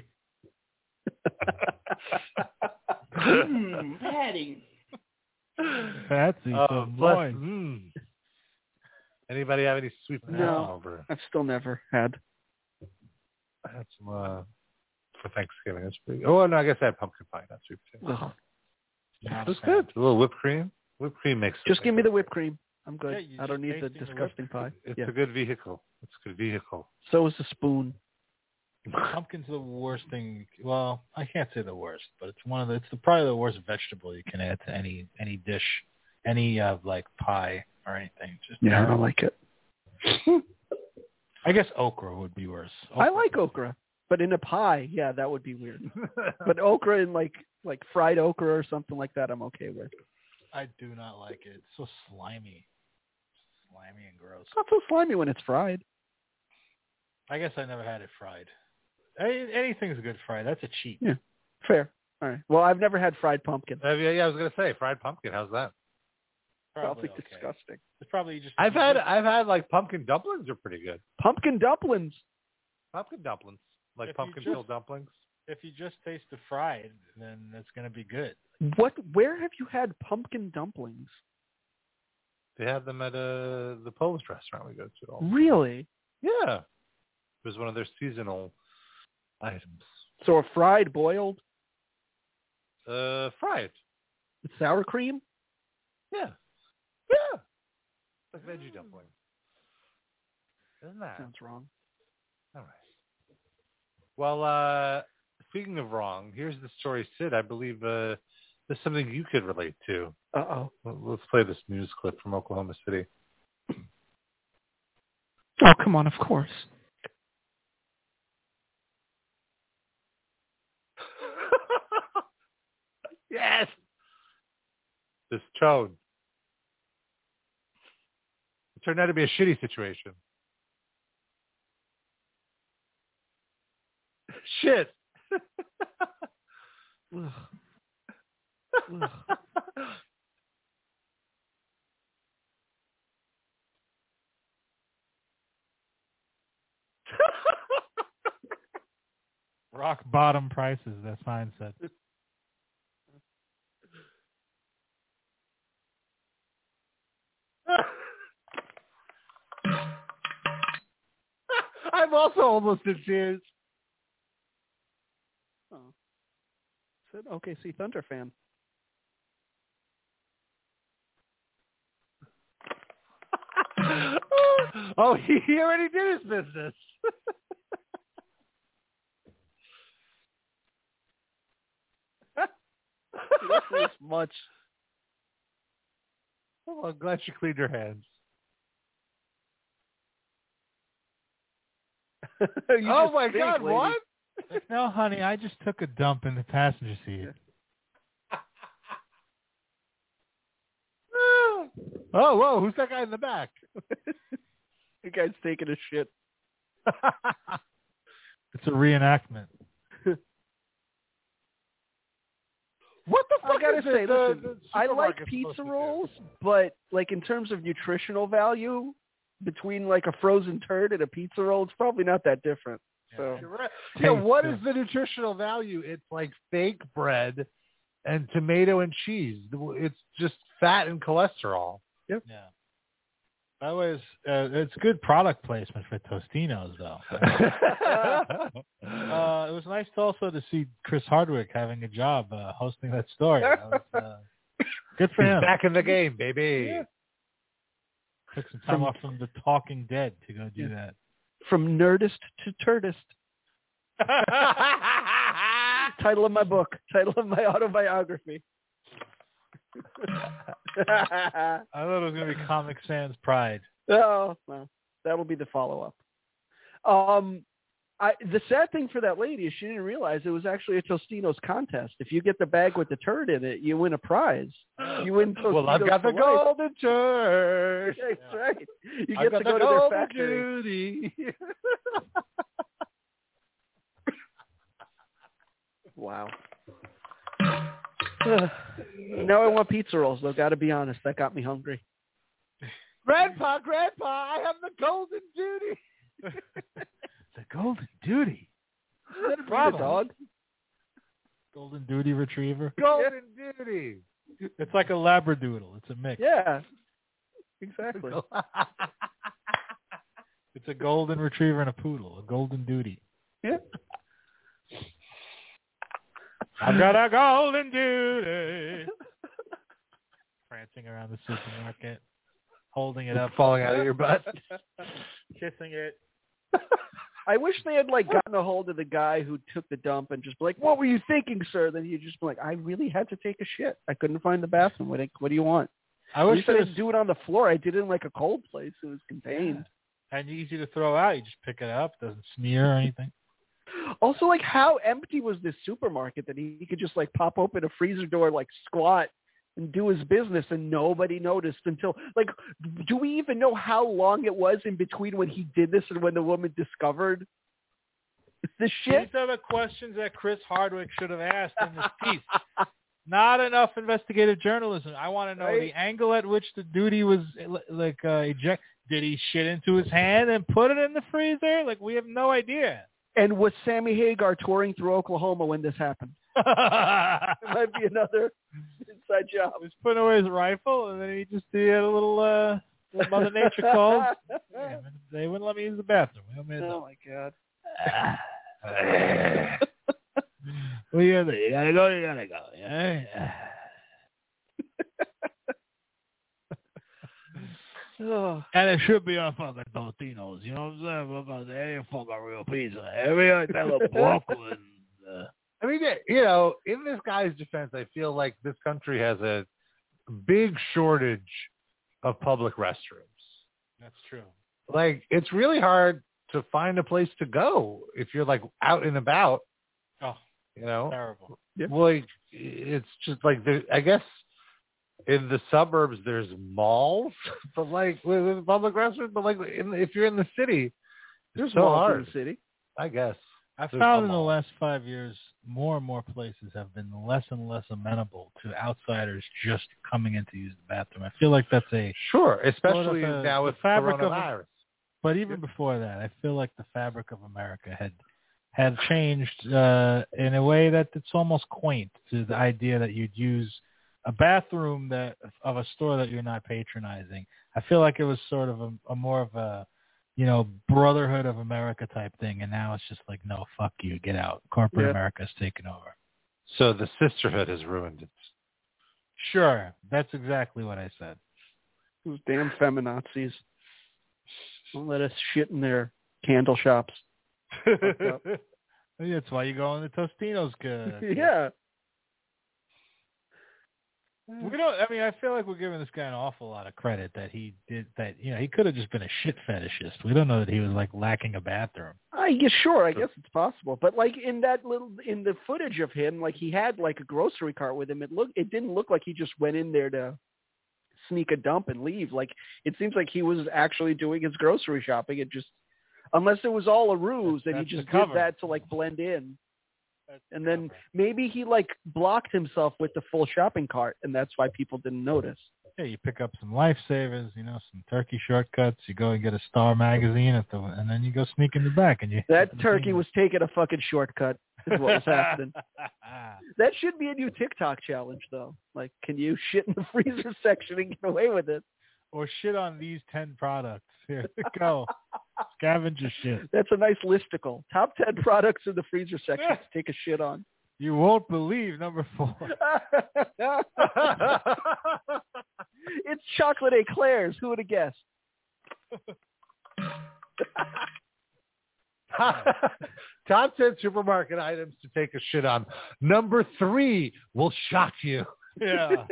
mm, padding. Patsy. Oh, some bless- loin. mm. Anybody have any sweet potato No. over? I've still never had. I had some uh, for Thanksgiving. That's pretty. Oh no, I guess I had pumpkin pie, not sweet potato. Ugh. Not It was a fan. good. A little whipped cream. Whipped cream makes. Just give me the whipped cream. I'm good. Yeah, you I don't just need the tasting the disgusting pie. It's Yeah. a good vehicle. It's a good vehicle. So is the spoon. Pumpkin's the worst thing. Well, I can't say the worst, but it's one of the. It's the, probably the worst vegetable you can add to any any dish, any uh, like pie or anything. Just Yeah, I don't like it. I guess okra would be worse. I like okra, but in a pie, yeah, that would be weird. But okra in like like fried okra or something like that, I'm okay with. I do not like it. It's so slimy, slimy and gross. It's not so slimy when it's fried. I guess I never had it fried. Any, anything's good fried. That's a cheat. Yeah, fair. All right. Well, I've never had fried pumpkin. Uh, yeah, yeah, I was gonna say fried pumpkin. How's that? Probably okay. disgusting. It's probably just. I've had I've had like pumpkin dumplings are pretty good. Pumpkin dumplings. Pumpkin dumplings, like If you pumpkin just- filled dumplings. If you just taste the fried, then it's gonna be good. What? Where have you had pumpkin dumplings? They have them at uh, the Polish restaurant we go to. Also. Really? Yeah, it was one of their seasonal items. So a fried, boiled, Uh, fried. with sour cream? Yeah, yeah, like veggie dumplings. Isn't that Sounds wrong. all right? Well, uh, speaking of wrong, here's the story, Sid. I believe uh, this is something you could relate to. Uh oh. Well, let's play this news clip from Oklahoma City. Oh, come on, of course. Yes. This tone. It turned out to be a shitty situation. Shit. Ugh. Ugh. Rock bottom prices. That sign said. I'm also almost in tears. Oh. Said O K C Thunder fan. Oh, he, he already did his business. You don't lose much. Oh, I'm glad you cleaned your hands. You Oh just my think, God! lady. What? Like, no, honey, I just took a dump in the passenger seat. Oh, whoa! Who's that guy in the back? The guy's taking a shit. It's a reenactment. What the fuck I gotta is say, this, uh, listen, the I like supermarket's pizza supposed to do? rolls, but like in terms of nutritional value, between like a frozen turd and a pizza roll, it's probably not that different. So You're right. Yeah, Taste what too. is the nutritional value? It's like fake bread and tomato and cheese. It's just fat and cholesterol. Yeah. By the way, it's, uh, it's good product placement for Tostinos, though. uh, it was nice to also to see Chris Hardwick having a job uh, hosting that story. That was, uh, good for He's him. back in the game, baby. Yeah. Took some time from, off from the Talking Dead to go do yeah. that. From Nerdist to Turdist. Title of my book. Title of my autobiography. I thought it was going to be Comic Sans Pride. Oh, well, that'll be the follow-up. Um, I, the sad thing for that lady is she didn't realize it was actually a Tostinos contest. If you get the bag with the turd in it, you win a prize. You win Tostinos. Well, I've got the life. golden turd. That's yeah. right. You I've get to got go the to their golden factory. Judy. Wow. Now I want pizza rolls, though. Got to be honest, that got me hungry. Grandpa, Grandpa, I have the golden duty. The golden duty. Is that a problem? Dog? Golden duty retriever. Golden yeah. duty. It's like a labradoodle. It's a mix. Yeah. Exactly. It's a golden retriever and a poodle. A golden duty. Yeah. I've got a golden duty. Prancing around the supermarket, holding it up, falling out of your butt, kissing it. I wish they had like gotten a hold of the guy who took the dump and just be like, "What were you thinking, sir?" Then he'd just be like, "I really had to take a shit. I couldn't find the bathroom. What, what do you want?" I wish I didn't do it on the floor. I did it in like a cold place. It was contained. Yeah. And easy to throw out. You just pick it up. Doesn't smear or anything. Also, like, how empty was this supermarket that he, he could just like pop open a freezer door, like squat and do his business, and nobody noticed until like, do we even know how long it was in between when he did this and when the woman discovered the shit? These are the questions that Chris Hardwick should have asked in this piece. Not enough investigative journalism. I want to know right? the angle at which the duty was like uh, eject. Did he shit into his hand and put it in the freezer? Like, we have no idea. And was Sammy Hagar touring through Oklahoma when this happened? It might be another inside job. He was putting away his rifle, and then he just did a little, uh, little Mother Nature calls. Yeah, they wouldn't let me use the bathroom. Oh, my God. Well, you gotta, you gotta go, you gotta go. Yeah. Oh. And it should be on fucking Tostinos, you know what I'm saying? Because they ain't fucking real pizza. Every other little Brooklyn. Uh, I mean, you know, in this guy's defense, I feel like this country has a big shortage of public restrooms. That's true. Like, it's really hard to find a place to go if you're like out and about. Oh, you know, terrible. Yeah. Like, it's just like there, I guess. In the suburbs, there's malls, but like with, with public restrooms. But like, in, if you're in the city, there's so malls hard. in the city. I guess. I found in the last five years, more and more places have been less and less amenable to outsiders just coming in to use the bathroom. I feel like that's a sure, especially sort of a, now with fabric coronavirus. Of, but even before that, I feel like the fabric of America had had changed uh, in a way that it's almost quaint to the idea that you'd use a bathroom that of a store that you're not patronizing. I feel like it was sort of a, a more of a, you know, brotherhood of America type thing, and now it's just like, no, fuck you, get out. Corporate yeah. America's taken over. So the sisterhood has ruined it. Sure, that's exactly what I said. Those damn feminazis. Don't let us shit in their candle shops. That's why you go in the Tostinos. Good. Yeah. We don't. I mean, I feel like we're giving this guy an awful lot of credit that he did that. You know, he could have just been a shit fetishist. We don't know that he was like lacking a bathroom. I guess sure. I guess it's possible. But like in that little in the footage of him, like he had like a grocery cart with him. It looked. It didn't look like he just went in there to sneak a dump and leave. Like it seems like he was actually doing his grocery shopping. It just, unless it was all a ruse that's, and that's he just the did that to like blend in. That's and then maybe he like blocked himself with the full shopping cart, and that's why people didn't notice. Yeah, you pick up some lifesavers, you know, some turkey shortcuts. You go and get a Star magazine at the, and then you go sneak in the back, and you. That turkey was taking a fucking shortcut. Is what was happening. That should be a new TikTok challenge, though. Like, can you shit in the freezer section and get away with it? or shit on these ten products. Here, go. Scavenger shit. That's a nice listicle. Top ten products in the freezer section to take a shit on. You won't believe number four. It's chocolate eclairs. Who would have guessed? Top ten supermarket items to take a shit on. Number three will shock you. Yeah.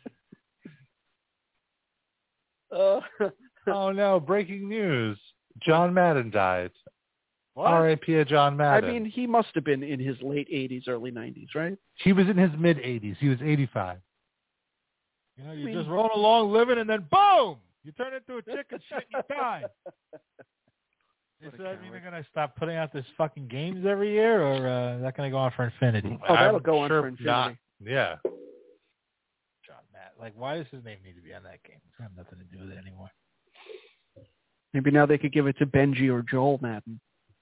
Uh, Oh no! Breaking news: John Madden died. What? R I P John I Madden. mean, he must have been in his late eighties, early nineties, right? He was in his mid eighties. He was eighty-five. You know, you I mean- just roll along living, and then boom, you turn into a chicken shit and you die. Does What a that mean they're coward. gonna stop putting out this fucking games every year, or uh, is that gonna go on for infinity? Oh, that'll I'm go on sure for infinity. not. Yeah. John Matt, like, why does his name need to be on that game? It's got nothing to do with it anymore. Maybe now they could give it to Benji or Joel Madden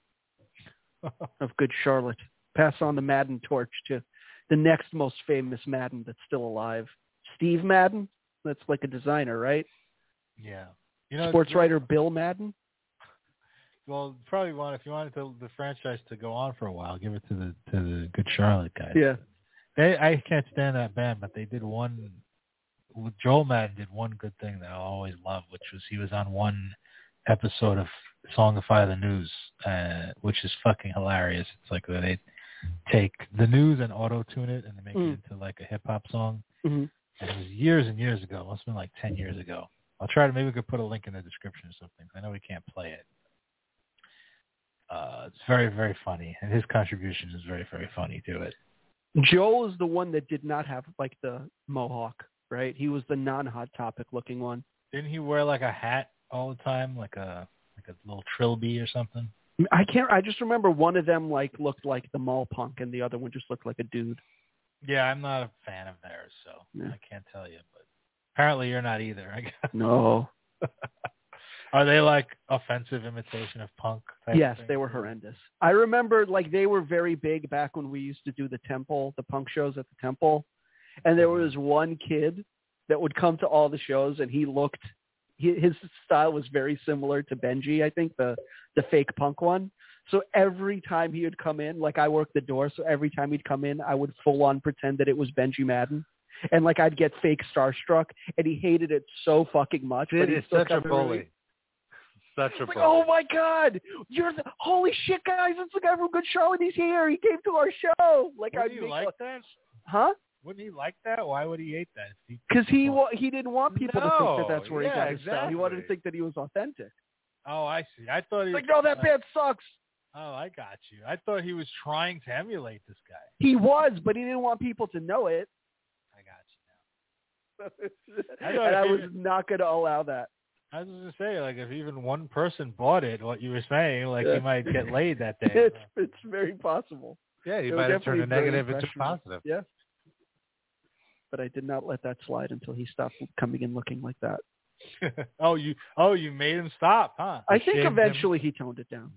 of Good Charlotte. Pass on the Madden torch to the next most famous Madden that's still alive. Steve Madden? That's like a designer, right? Yeah. You know, Sports writer Bill Madden? Well, probably want if you wanted to, the franchise to go on for a while, give it to the to the Good Charlotte guys. Yeah. They, I can't stand that band, but they did one. Joel Madden did one good thing that I always loved, which was he was on one episode of Songify the News, uh, which is fucking hilarious. It's like where they take the news and auto tune it and they make Mm. it into like a hip hop song. Mm-hmm. And it was years and years ago. It must have been like ten years ago. I'll try to maybe we could put a link in the description or something. I know we can't play it. Uh, it's very, very funny, and his contribution is very, very funny to it. Joel is the one that did not have like the mohawk, right? He was the non-Hot Topic looking one. Didn't he wear like a hat all the time, like a like a little trilby or something? I can't. I just remember one of them like looked like the mall punk, and the other one just looked like a dude. Yeah, I'm not a fan of theirs, so Yeah. I can't tell you. But apparently, you're not either. I guess. No. Are they like offensive imitation of punk? Type Yes, of thing? they were horrendous. I remember like they were very big back when we used to do the Temple, the punk shows at the Temple, and there was one kid that would come to all the shows, and he looked. He, his style was very similar to Benji, I think, the the fake punk one. So every time he would come in, like I worked the door, so every time he'd come in, I would full on pretend that it was Benji Madden. And like I'd get fake starstruck, and he hated it so fucking much. Sid but he is still such a kept it really- bully. Such a It's like, bully. oh my God, you're the holy shit, guys! It's the guy from Good Charlotte. He's here. He came to our show. Like I, Wouldn't he like that? huh? Wouldn't he like that? Why would he hate that? If Because he wa- he didn't want people to think No, that that's where yeah, he got his style. He wanted to exactly. think that he was authentic. Oh, I see. I thought he It's like, no, that band sucks. Oh, I got you. I thought he was trying to emulate this guy. He was, but he didn't want people to know it. I got you now. I and thought I if was he- not going to allow that. I was going to say, like, if even one person bought it, what you were saying, like, Yeah. he might get laid that day. It's it's very possible. Yeah, you It was might have turned a definitely very negative into impressionable. positive. Yeah. But I did not let that slide until he stopped coming in looking like that. oh, you oh you made him stop, huh? I You think shamed him. eventually he toned it down.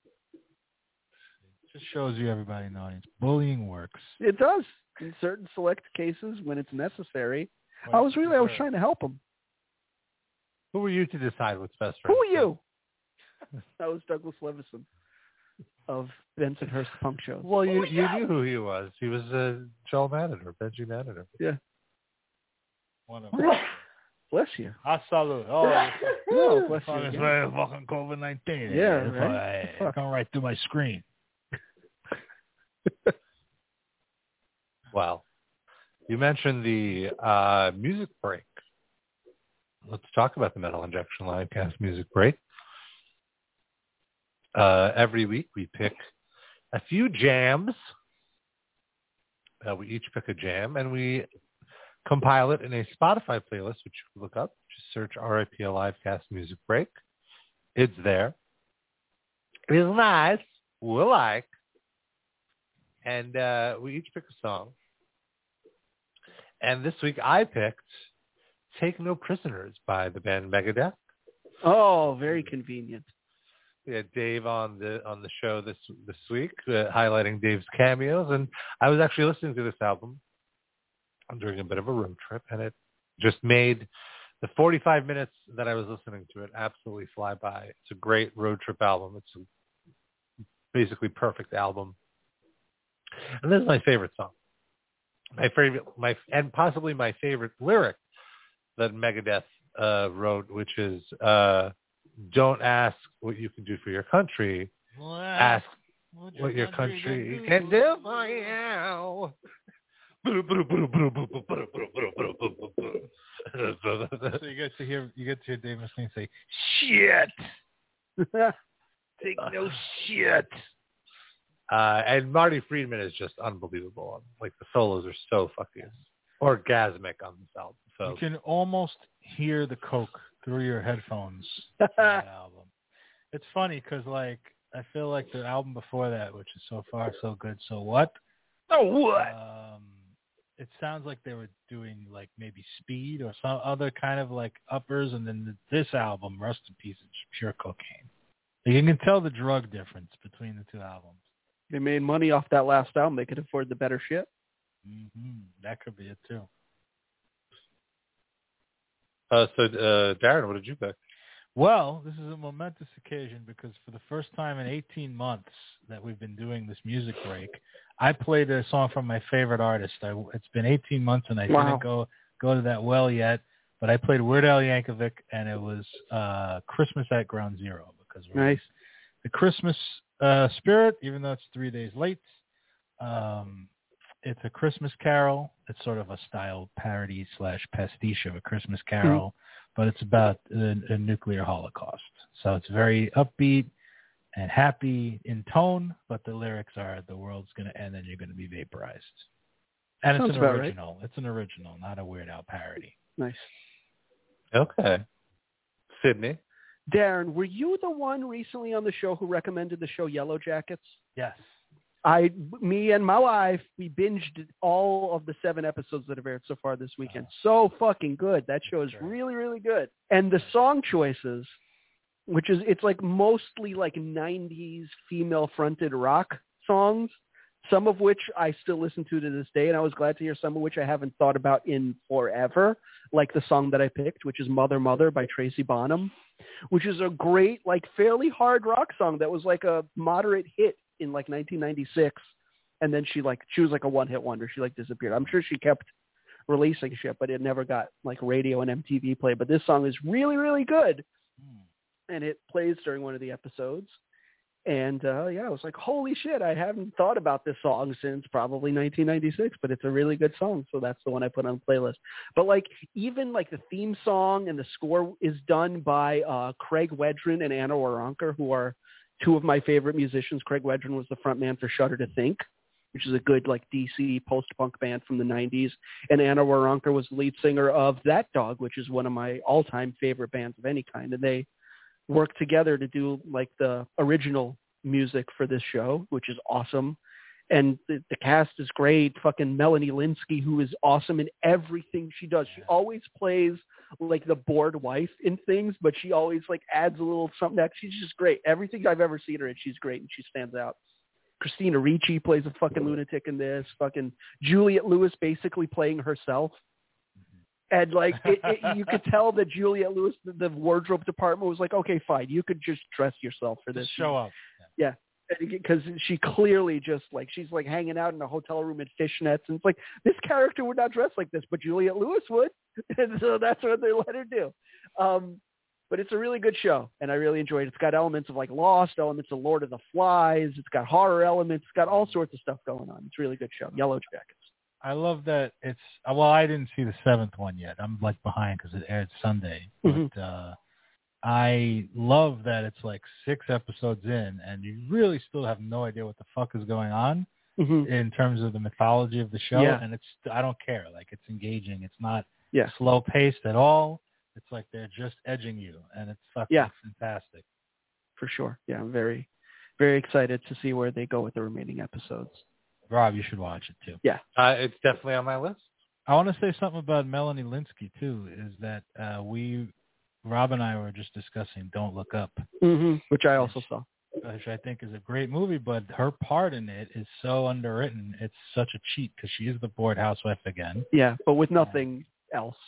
Just shows you, everybody in the audience, bullying works. It does in certain select cases when it's necessary. I was really I was trying to help him. Who were you to decide what's best for Who him? are you? That was Douglas Levison of Bensonhurst Punk Shows. Well, you you knew who he was. He was uh, Joel Madden or Benji Madden. Yeah. One of Bless you. Ah, salute. Oh, No, bless fucking you. again. very fucking COVID nineteen. Yeah, It's right? like, Fuck. come right through my screen. Well, you mentioned the uh, music break. Let's talk about the Metal Injection Livecast music break. Uh, every week we pick a few jams. Uh, we each pick a jam and we compile it in a Spotify playlist, which you can look up. Just search R I P L Livecast music break. It's there. It is nice. We like. And uh, we each pick a song. And this week I picked Take No Prisoners by the band Megadeth. Oh, very convenient. We had Dave on the on the show this this week, uh, highlighting Dave's cameos. And I was actually listening to this album during a bit of a road trip, and it just made the forty-five minutes that I was listening to it absolutely fly by. It's a great road trip album. It's a basically perfect album. And this is my favorite song. My favorite, my and possibly my favorite lyric that Megadeth uh, wrote, which is, uh, "Don't ask what you can do for your country. Well, ask what your, what your country, country can do for you." So you get to hear you get to hear Dave Mustaine say, "Shit, take no shit." Uh, and Marty Friedman is just unbelievable. Like the solos are so fucking orgasmic on this album. So you can almost hear the coke through your headphones on that album. It's funny because like I feel like the album before that, which is So Far So Good, So What? Oh what? Um, it sounds like they were doing like maybe Speed or some other kind of like uppers, and then this album, Rust in Peace, is pure cocaine. You can tell the drug difference between the two albums. They made money off that last album. They could afford the better shit. Mm-hmm. That could be it too. Uh, so, uh, Darren, what did you pick? Well, this is a momentous occasion because for the first time in eighteen months that we've been doing this music break, I played a song from my favorite artist. I, it's been eighteen months and I wow. didn't go go to that well yet, but I played Weird Al Yankovic, and it was uh, Christmas at Ground Zero because we're nice. The Christmas uh, spirit, even though it's three days late. Um, it's a Christmas carol. It's sort of a style parody slash pastiche of a Christmas carol, mm-hmm. but it's about a, a nuclear holocaust. So it's very upbeat and happy in tone, but the lyrics are the world's going to end and you're going to be vaporized. And Sounds it's an original. Right. It's an original, not a Weird Al parody. Nice. Okay. Sydney? Darren, were you the one recently on the show who recommended the show Yellow Jackets? Yes. I, me and my wife, we binged all of the seven episodes that have aired so far this weekend. So fucking good. That show is really, really good. And the song choices, which is, it's like mostly like nineties female-fronted rock songs, some of which I still listen to to this day, and I was glad to hear some of which I haven't thought about in forever, like the song that I picked, which is Mother, Mother by Tracy Bonham, which is a great, like fairly hard rock song that was like a moderate hit in like nineteen ninety-six, and then she like she was like a one-hit wonder. She like disappeared. I'm sure she kept releasing shit, but it never got like radio and M T V play. But this song is really, really good, mm. and it plays during one of the episodes. And uh, yeah, I was like, holy shit, I haven't thought about this song since probably nineteen ninety-six, but it's a really good song. So that's the one I put on the playlist. But like even like the theme song and the score is done by uh, Craig Wedren and Anna Waronker, who are two of my favorite musicians. Craig Wedren was the front man for Shudder to Think, which is a good like D C post-punk band from the nineties. And Anna Waronker was the lead singer of That Dog, which is one of my all-time favorite bands of any kind. And they worked together to do like the original music for this show, which is awesome. And the, the cast is great. Fucking Melanie Linsky, who is awesome in everything she does. She always plays like the bored wife in things, but she always like adds a little something that she's just great. Everything I've ever seen her in, she's great and she stands out. Christina Ricci plays a fucking lunatic in this. Fucking Juliette Lewis basically playing herself. And like it, it, you could tell that Juliette Lewis, the, the wardrobe department, was like, okay, fine, you could just dress yourself for this. Just show up. Yeah. Because she clearly just like, she's like hanging out in a hotel room in fishnets. And it's like, this character would not dress like this, but Juliette Lewis would. And so that's what they let her do. Um, but it's a really good show. And I really enjoyed it. It's got elements of like Lost, elements of Lord of the Flies. It's got horror elements. It's got all sorts of stuff going on. It's a really good show. Yellow Jackets. I love that it's, well, I didn't see the seventh one yet. I'm like behind because it aired Sunday. Mm-hmm. But uh, I love that it's like six episodes in and you really still have no idea what the fuck is going on mm-hmm. in terms of the mythology of the show. Yeah. And it's, I don't care. Like it's engaging. It's not yeah. slow paced at all. It's like they're just edging you and it's fucking yeah. fantastic. For sure. Yeah. I'm very, very excited to see where they go with the remaining episodes. Rob, you should watch it too. Yeah. Uh, it's definitely on my list. I want to say something about Melanie Linsky too, is that uh, we, Rob and I were just discussing Don't Look Up. Mm-hmm. Which I also saw. Which I think is a great movie, but her part in it is so underwritten. It's such a cheat because she is the bored housewife again. Yeah, but with nothing and, else.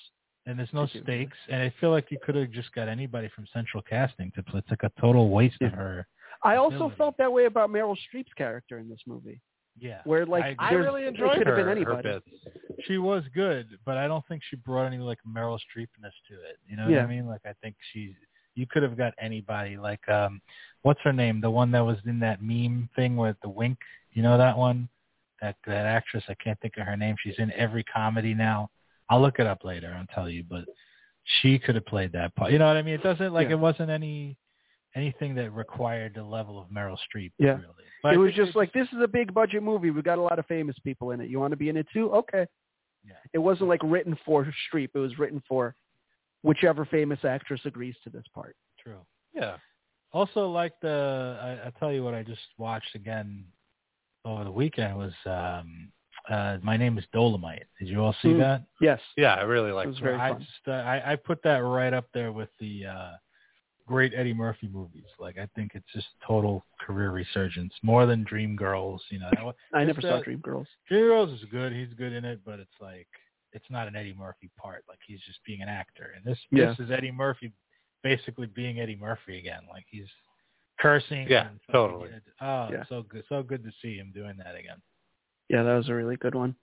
and there's no stakes. And I feel like you could have just got anybody from Central Casting to play. It's like a total waste yeah. of her. I also ability. felt that way about Meryl Streep's character in this movie. Yeah, where like I, I really enjoyed it could her, have been anybody. her bits. She was good, but I don't think she brought any like Meryl Streepness to it. You know yeah. what I mean? Like I think she's. You could have got anybody like um, what's her name? The one that was in that meme thing with the wink. You know that one? That that actress. I can't think of her name. She's in every comedy now. I'll look it up later and tell you. But she could have played that part. You know what I mean? It doesn't like yeah. it wasn't any. Anything that required the level of Meryl Streep, yeah. really. But it was just like, this is a big budget movie. We got a lot of famous people in it. You want to be in it too? Okay. Yeah. It wasn't like written for Streep. It was written for whichever famous actress agrees to this part. True. Yeah. Also, like the, I, I'll tell you what I just watched again over the weekend was um, uh, My Name is Dolomite. Did you all see mm. that? Yes. Yeah, I really liked it. It was very I fun. Just, uh, I, I put that right up there with the uh, great Eddie Murphy movies. Like, I think it's just total career resurgence, more than Dreamgirls. You know, that, I never that, saw Dreamgirls. Dreamgirls is good. He's good in it, but it's like it's not an Eddie Murphy part. Like he's just being an actor, and this yeah. this is Eddie Murphy basically being Eddie Murphy again. Like he's cursing. Yeah, and totally. Oh, yeah. so good, so good to see him doing that again. Yeah, that was a really good one.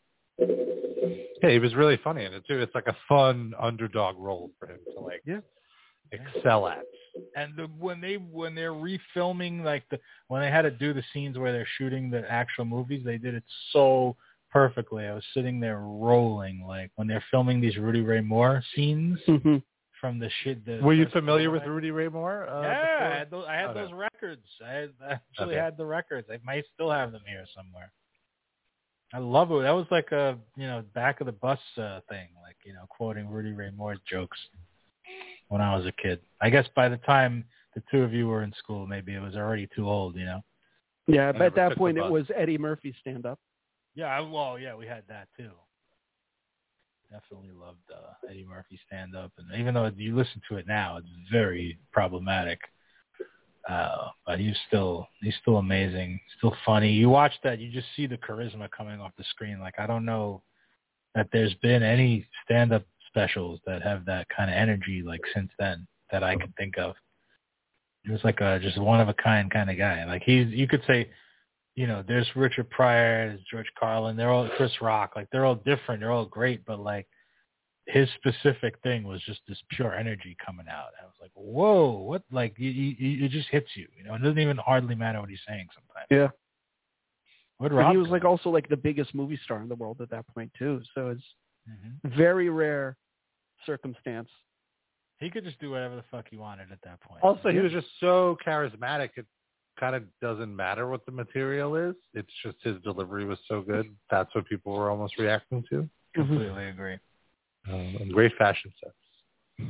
Yeah, he was really funny in it too. It's like a fun underdog role for him to like yeah. excel at. And the, when they when they're refilming, like the when they had to do the scenes where they're shooting the actual movies, they did it so perfectly. I was sitting there rolling, like when they're filming these Rudy Ray Moore scenes mm-hmm. from the shit. The Were you familiar with Rudy Ray Moore? Uh, yeah, before? I had those, I had oh, those no. records. I, had, I actually okay. had the records. I might still have them here somewhere. I love it. That was like a you know back of the bus uh, thing, like you know quoting Rudy Ray Moore's jokes. When I was a kid, I guess by the time the two of you were in school, maybe it was already too old, you know? Yeah, but at that point it was Eddie Murphy stand-up. Yeah, well, yeah, we had that too. Definitely loved uh, Eddie Murphy stand-up, and even though you listen to it now, it's very problematic. Uh, but he's still he's still amazing, still funny. You watch that, you just see the charisma coming off the screen. Like I don't know that there's been any stand-up specials that have that kind of energy like since then that I can think of. He was like a just one of a kind kind of guy. Like he's you could say, you know, there's Richard Pryor, there's George Carlin, they're all Chris Rock, like they're all different, they're all great, but like his specific thing was just this pure energy coming out. I was like, whoa, what? Like you, you, it just hits you, you know. It doesn't even hardly matter what he's saying sometimes. Yeah. What Rob? He was like also like the biggest movie star in the world at that point too. So it's mm-hmm. very rare circumstance. He could just do whatever the fuck he wanted at that point. Also, he was just so charismatic. It kind of doesn't matter what the material is. It's just his delivery was so good. That's what people were almost reacting to. Completely mm-hmm. agree. Um, and great fashion sense.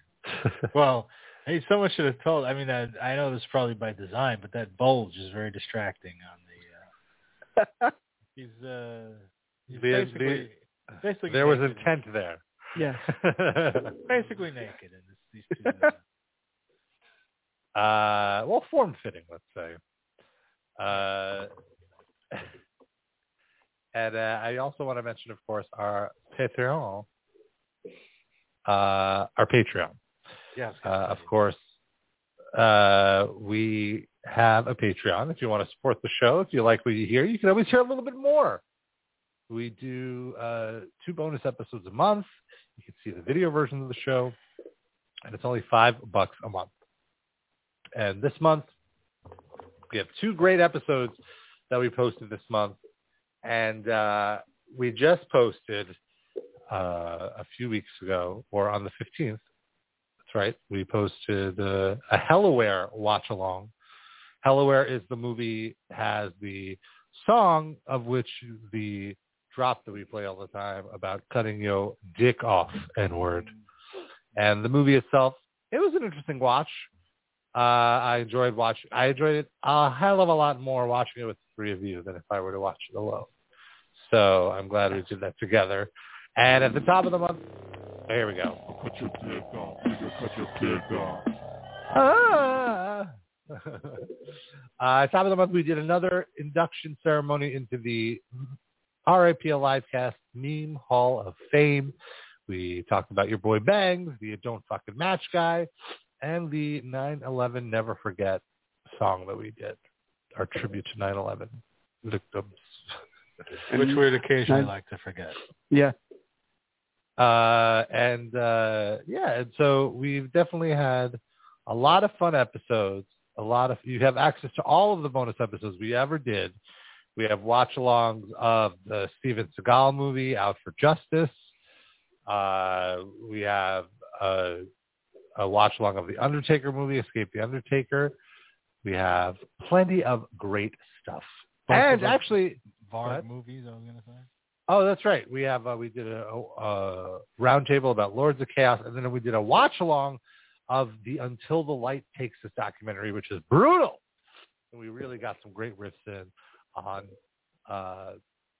Well, hey, someone should have told. I mean, I, I know this is probably by design, but that bulge is very distracting on the. Uh, he's uh, he's the, basically, the, basically there was intent there. Yeah. Basically naked in this, these two. Uh, uh, well, form-fitting, let's say. Uh, and uh, I also want to mention, of course, our Patreon. Uh, our Patreon. Yes. Uh, of course, uh, we have a Patreon. If you want to support the show, if you like what you hear, you can always hear a little bit more. We do uh, two bonus episodes a month. You can see the video version of the show, and it's only five bucks a month. And this month, we have two great episodes that we posted this month, and uh, we just posted uh, a few weeks ago, or on the fifteenth. That's right. We posted uh, a Hellaware watch along. Hellaware is the movie has the song of which the drop that we play all the time about cutting your dick off N-word. And the movie itself, it was an interesting watch. Uh, I enjoyed watching. I enjoyed it a hell of a lot more watching it with the three of you than if I were to watch it alone. So I'm glad we did that together. And at the top of the month, here we go. Cut your dick off. Cut your dick off. Ah. uh, top of the month, we did another induction ceremony into the R I P Livecast Meme Hall of Fame. We talked about your boy Bangs, the Don't Fucking Match guy, and the nine eleven Never Forget song that we did, our tribute to nine eleven victims. Which we'd occasionally like to forget. Yeah. Uh, and, uh, yeah, and so we've definitely had a lot of fun episodes. A lot of you have access to all of the bonus episodes we ever did. We have watch-alongs of the Steven Seagal movie, Out for Justice. Uh, we have a, a watch-along of the Undertaker movie, Escape the Undertaker. We have plenty of great stuff. Both and actually, Varg movies, I was going to say. Oh, that's right. We have uh, we did a, a roundtable about Lords of Chaos, and then we did a watch-along of the Until the Light Takes Us documentary, which is brutal. And we really got some great riffs in on uh,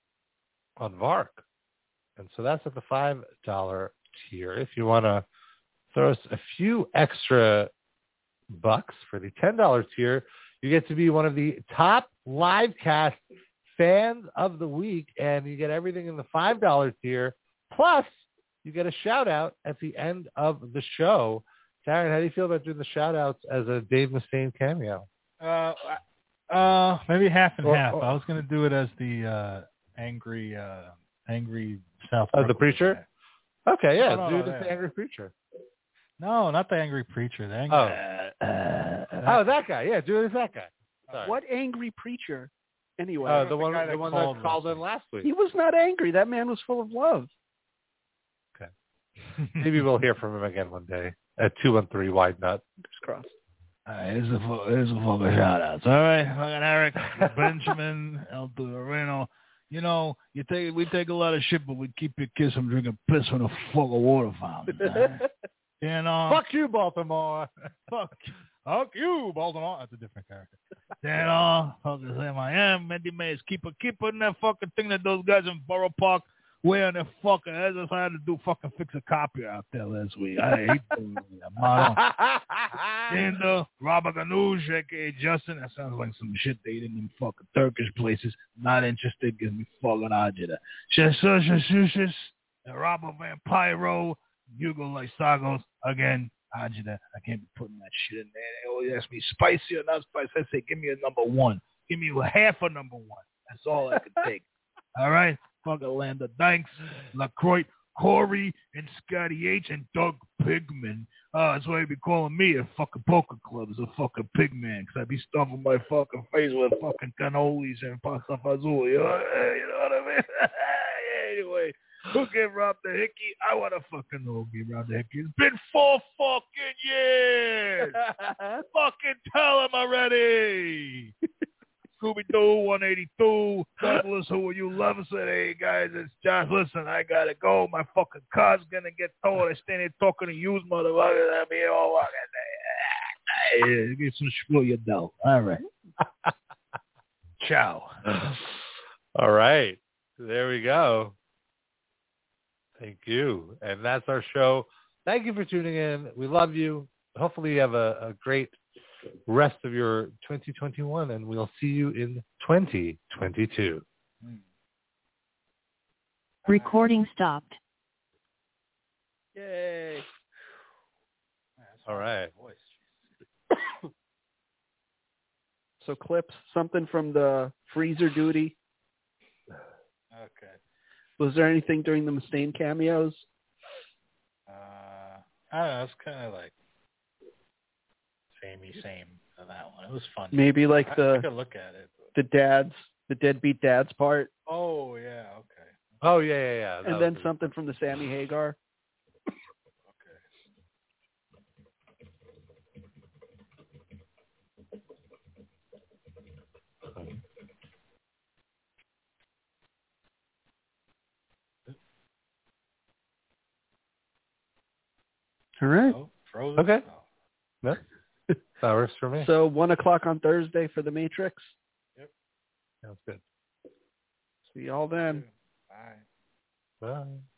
on Varg. And so that's at the five dollar tier. If you want to throw us a few extra bucks for the ten dollar tier, you get to be one of the top live cast fans of the week, and you get everything in the five dollar tier. Plus, you get a shout-out at the end of the show. Darren, how do you feel about doing the shout-outs as a Dave Mustaine cameo? Uh, uh, maybe half and or, half. Or, I was going to do it as the uh, angry, uh, angry South. Oh, the preacher? Guy. Okay, yeah, no, no, do no, it as yeah. the angry preacher. No, not the angry preacher. The angry, oh. Uh, uh, oh, that guy. Yeah, do it as that guy. Sorry. What angry preacher? Anyway, uh, the, the one, guy the that one called that called in last week. he was not angry. That man was full of love. Okay. Maybe we'll hear from him again one day at two one three Wide Nut. Just crossed. All right, here's a here's a fucking shout outs. All right, fucking Eric, Benjamin, El Doreno. You know, you take we take a lot of shit, but we keep your kids from drinking piss from a fucking water fountain. Right? And uh, fuck you, Baltimore. fuck, fuck you, Baltimore. That's a different character. Then uh, fucking Sam I am, Mendy Mays. Keep a keep putting that fucking thing that those guys in Borough Park wearing their fucking heads. I had to do fucking fix a copy out there last week. I hate them. I'm not on. And uh, Robert Ganoush, aka Justin. That sounds like some shit they did in them fucking Turkish places. Not interested. Gives me fucking agita. Sheshushis and Robert Vampiro. Hugo Lysagos again. Agita. I can't be putting that shit in there. They always ask me spicy or not spicy. I say, give me a number one. Give me a half a number one. That's all I can take. All right. Fucking Landa Danks, LaCroix, Corey, and Scotty H, and Doug Pigman. Uh, that's why they be calling me a fucking poker club as a fucking pigman, because I be stuffing my fucking face with fucking cannolis and pasta fazool. You know, you know what I mean? Anyway, who gave Rob the Hickey? I want to fucking know who gave Rob the Hickey. It's been four fucking years. Fucking tell him already. Scooby-Doo, one eighty-two, Douglas, who are you loving? Said, hey, guys, it's Josh. Listen, I got to go. My fucking car's going to get towed. I stand here talking to you, motherfuckers. I'm here all fucking day. Get some screw your dough. All right. Ciao. All right. There we go. Thank you. And that's our show. Thank you for tuning in. We love you. Hopefully you have a, a great rest of your twenty twenty-one, and we'll see you in twenty twenty-two. Recording stopped. Yay. All right. So clips, something from the freezer duty. Okay. Was there anything during the Mustaine cameos? Uh, I don't know. It's kind of like samey same on that one. It was fun. Maybe like I, the I could look at it. But... the dad's, the deadbeat dad's part. Oh, yeah. Okay. Oh, yeah, yeah, yeah. That And then was... something from the Sammy Hagar. All right. Oh, frozen? Okay. Oh. No? That works for me. So one o'clock on Thursday for the Matrix. Yep. Sounds good. See y'all then. Bye. Bye.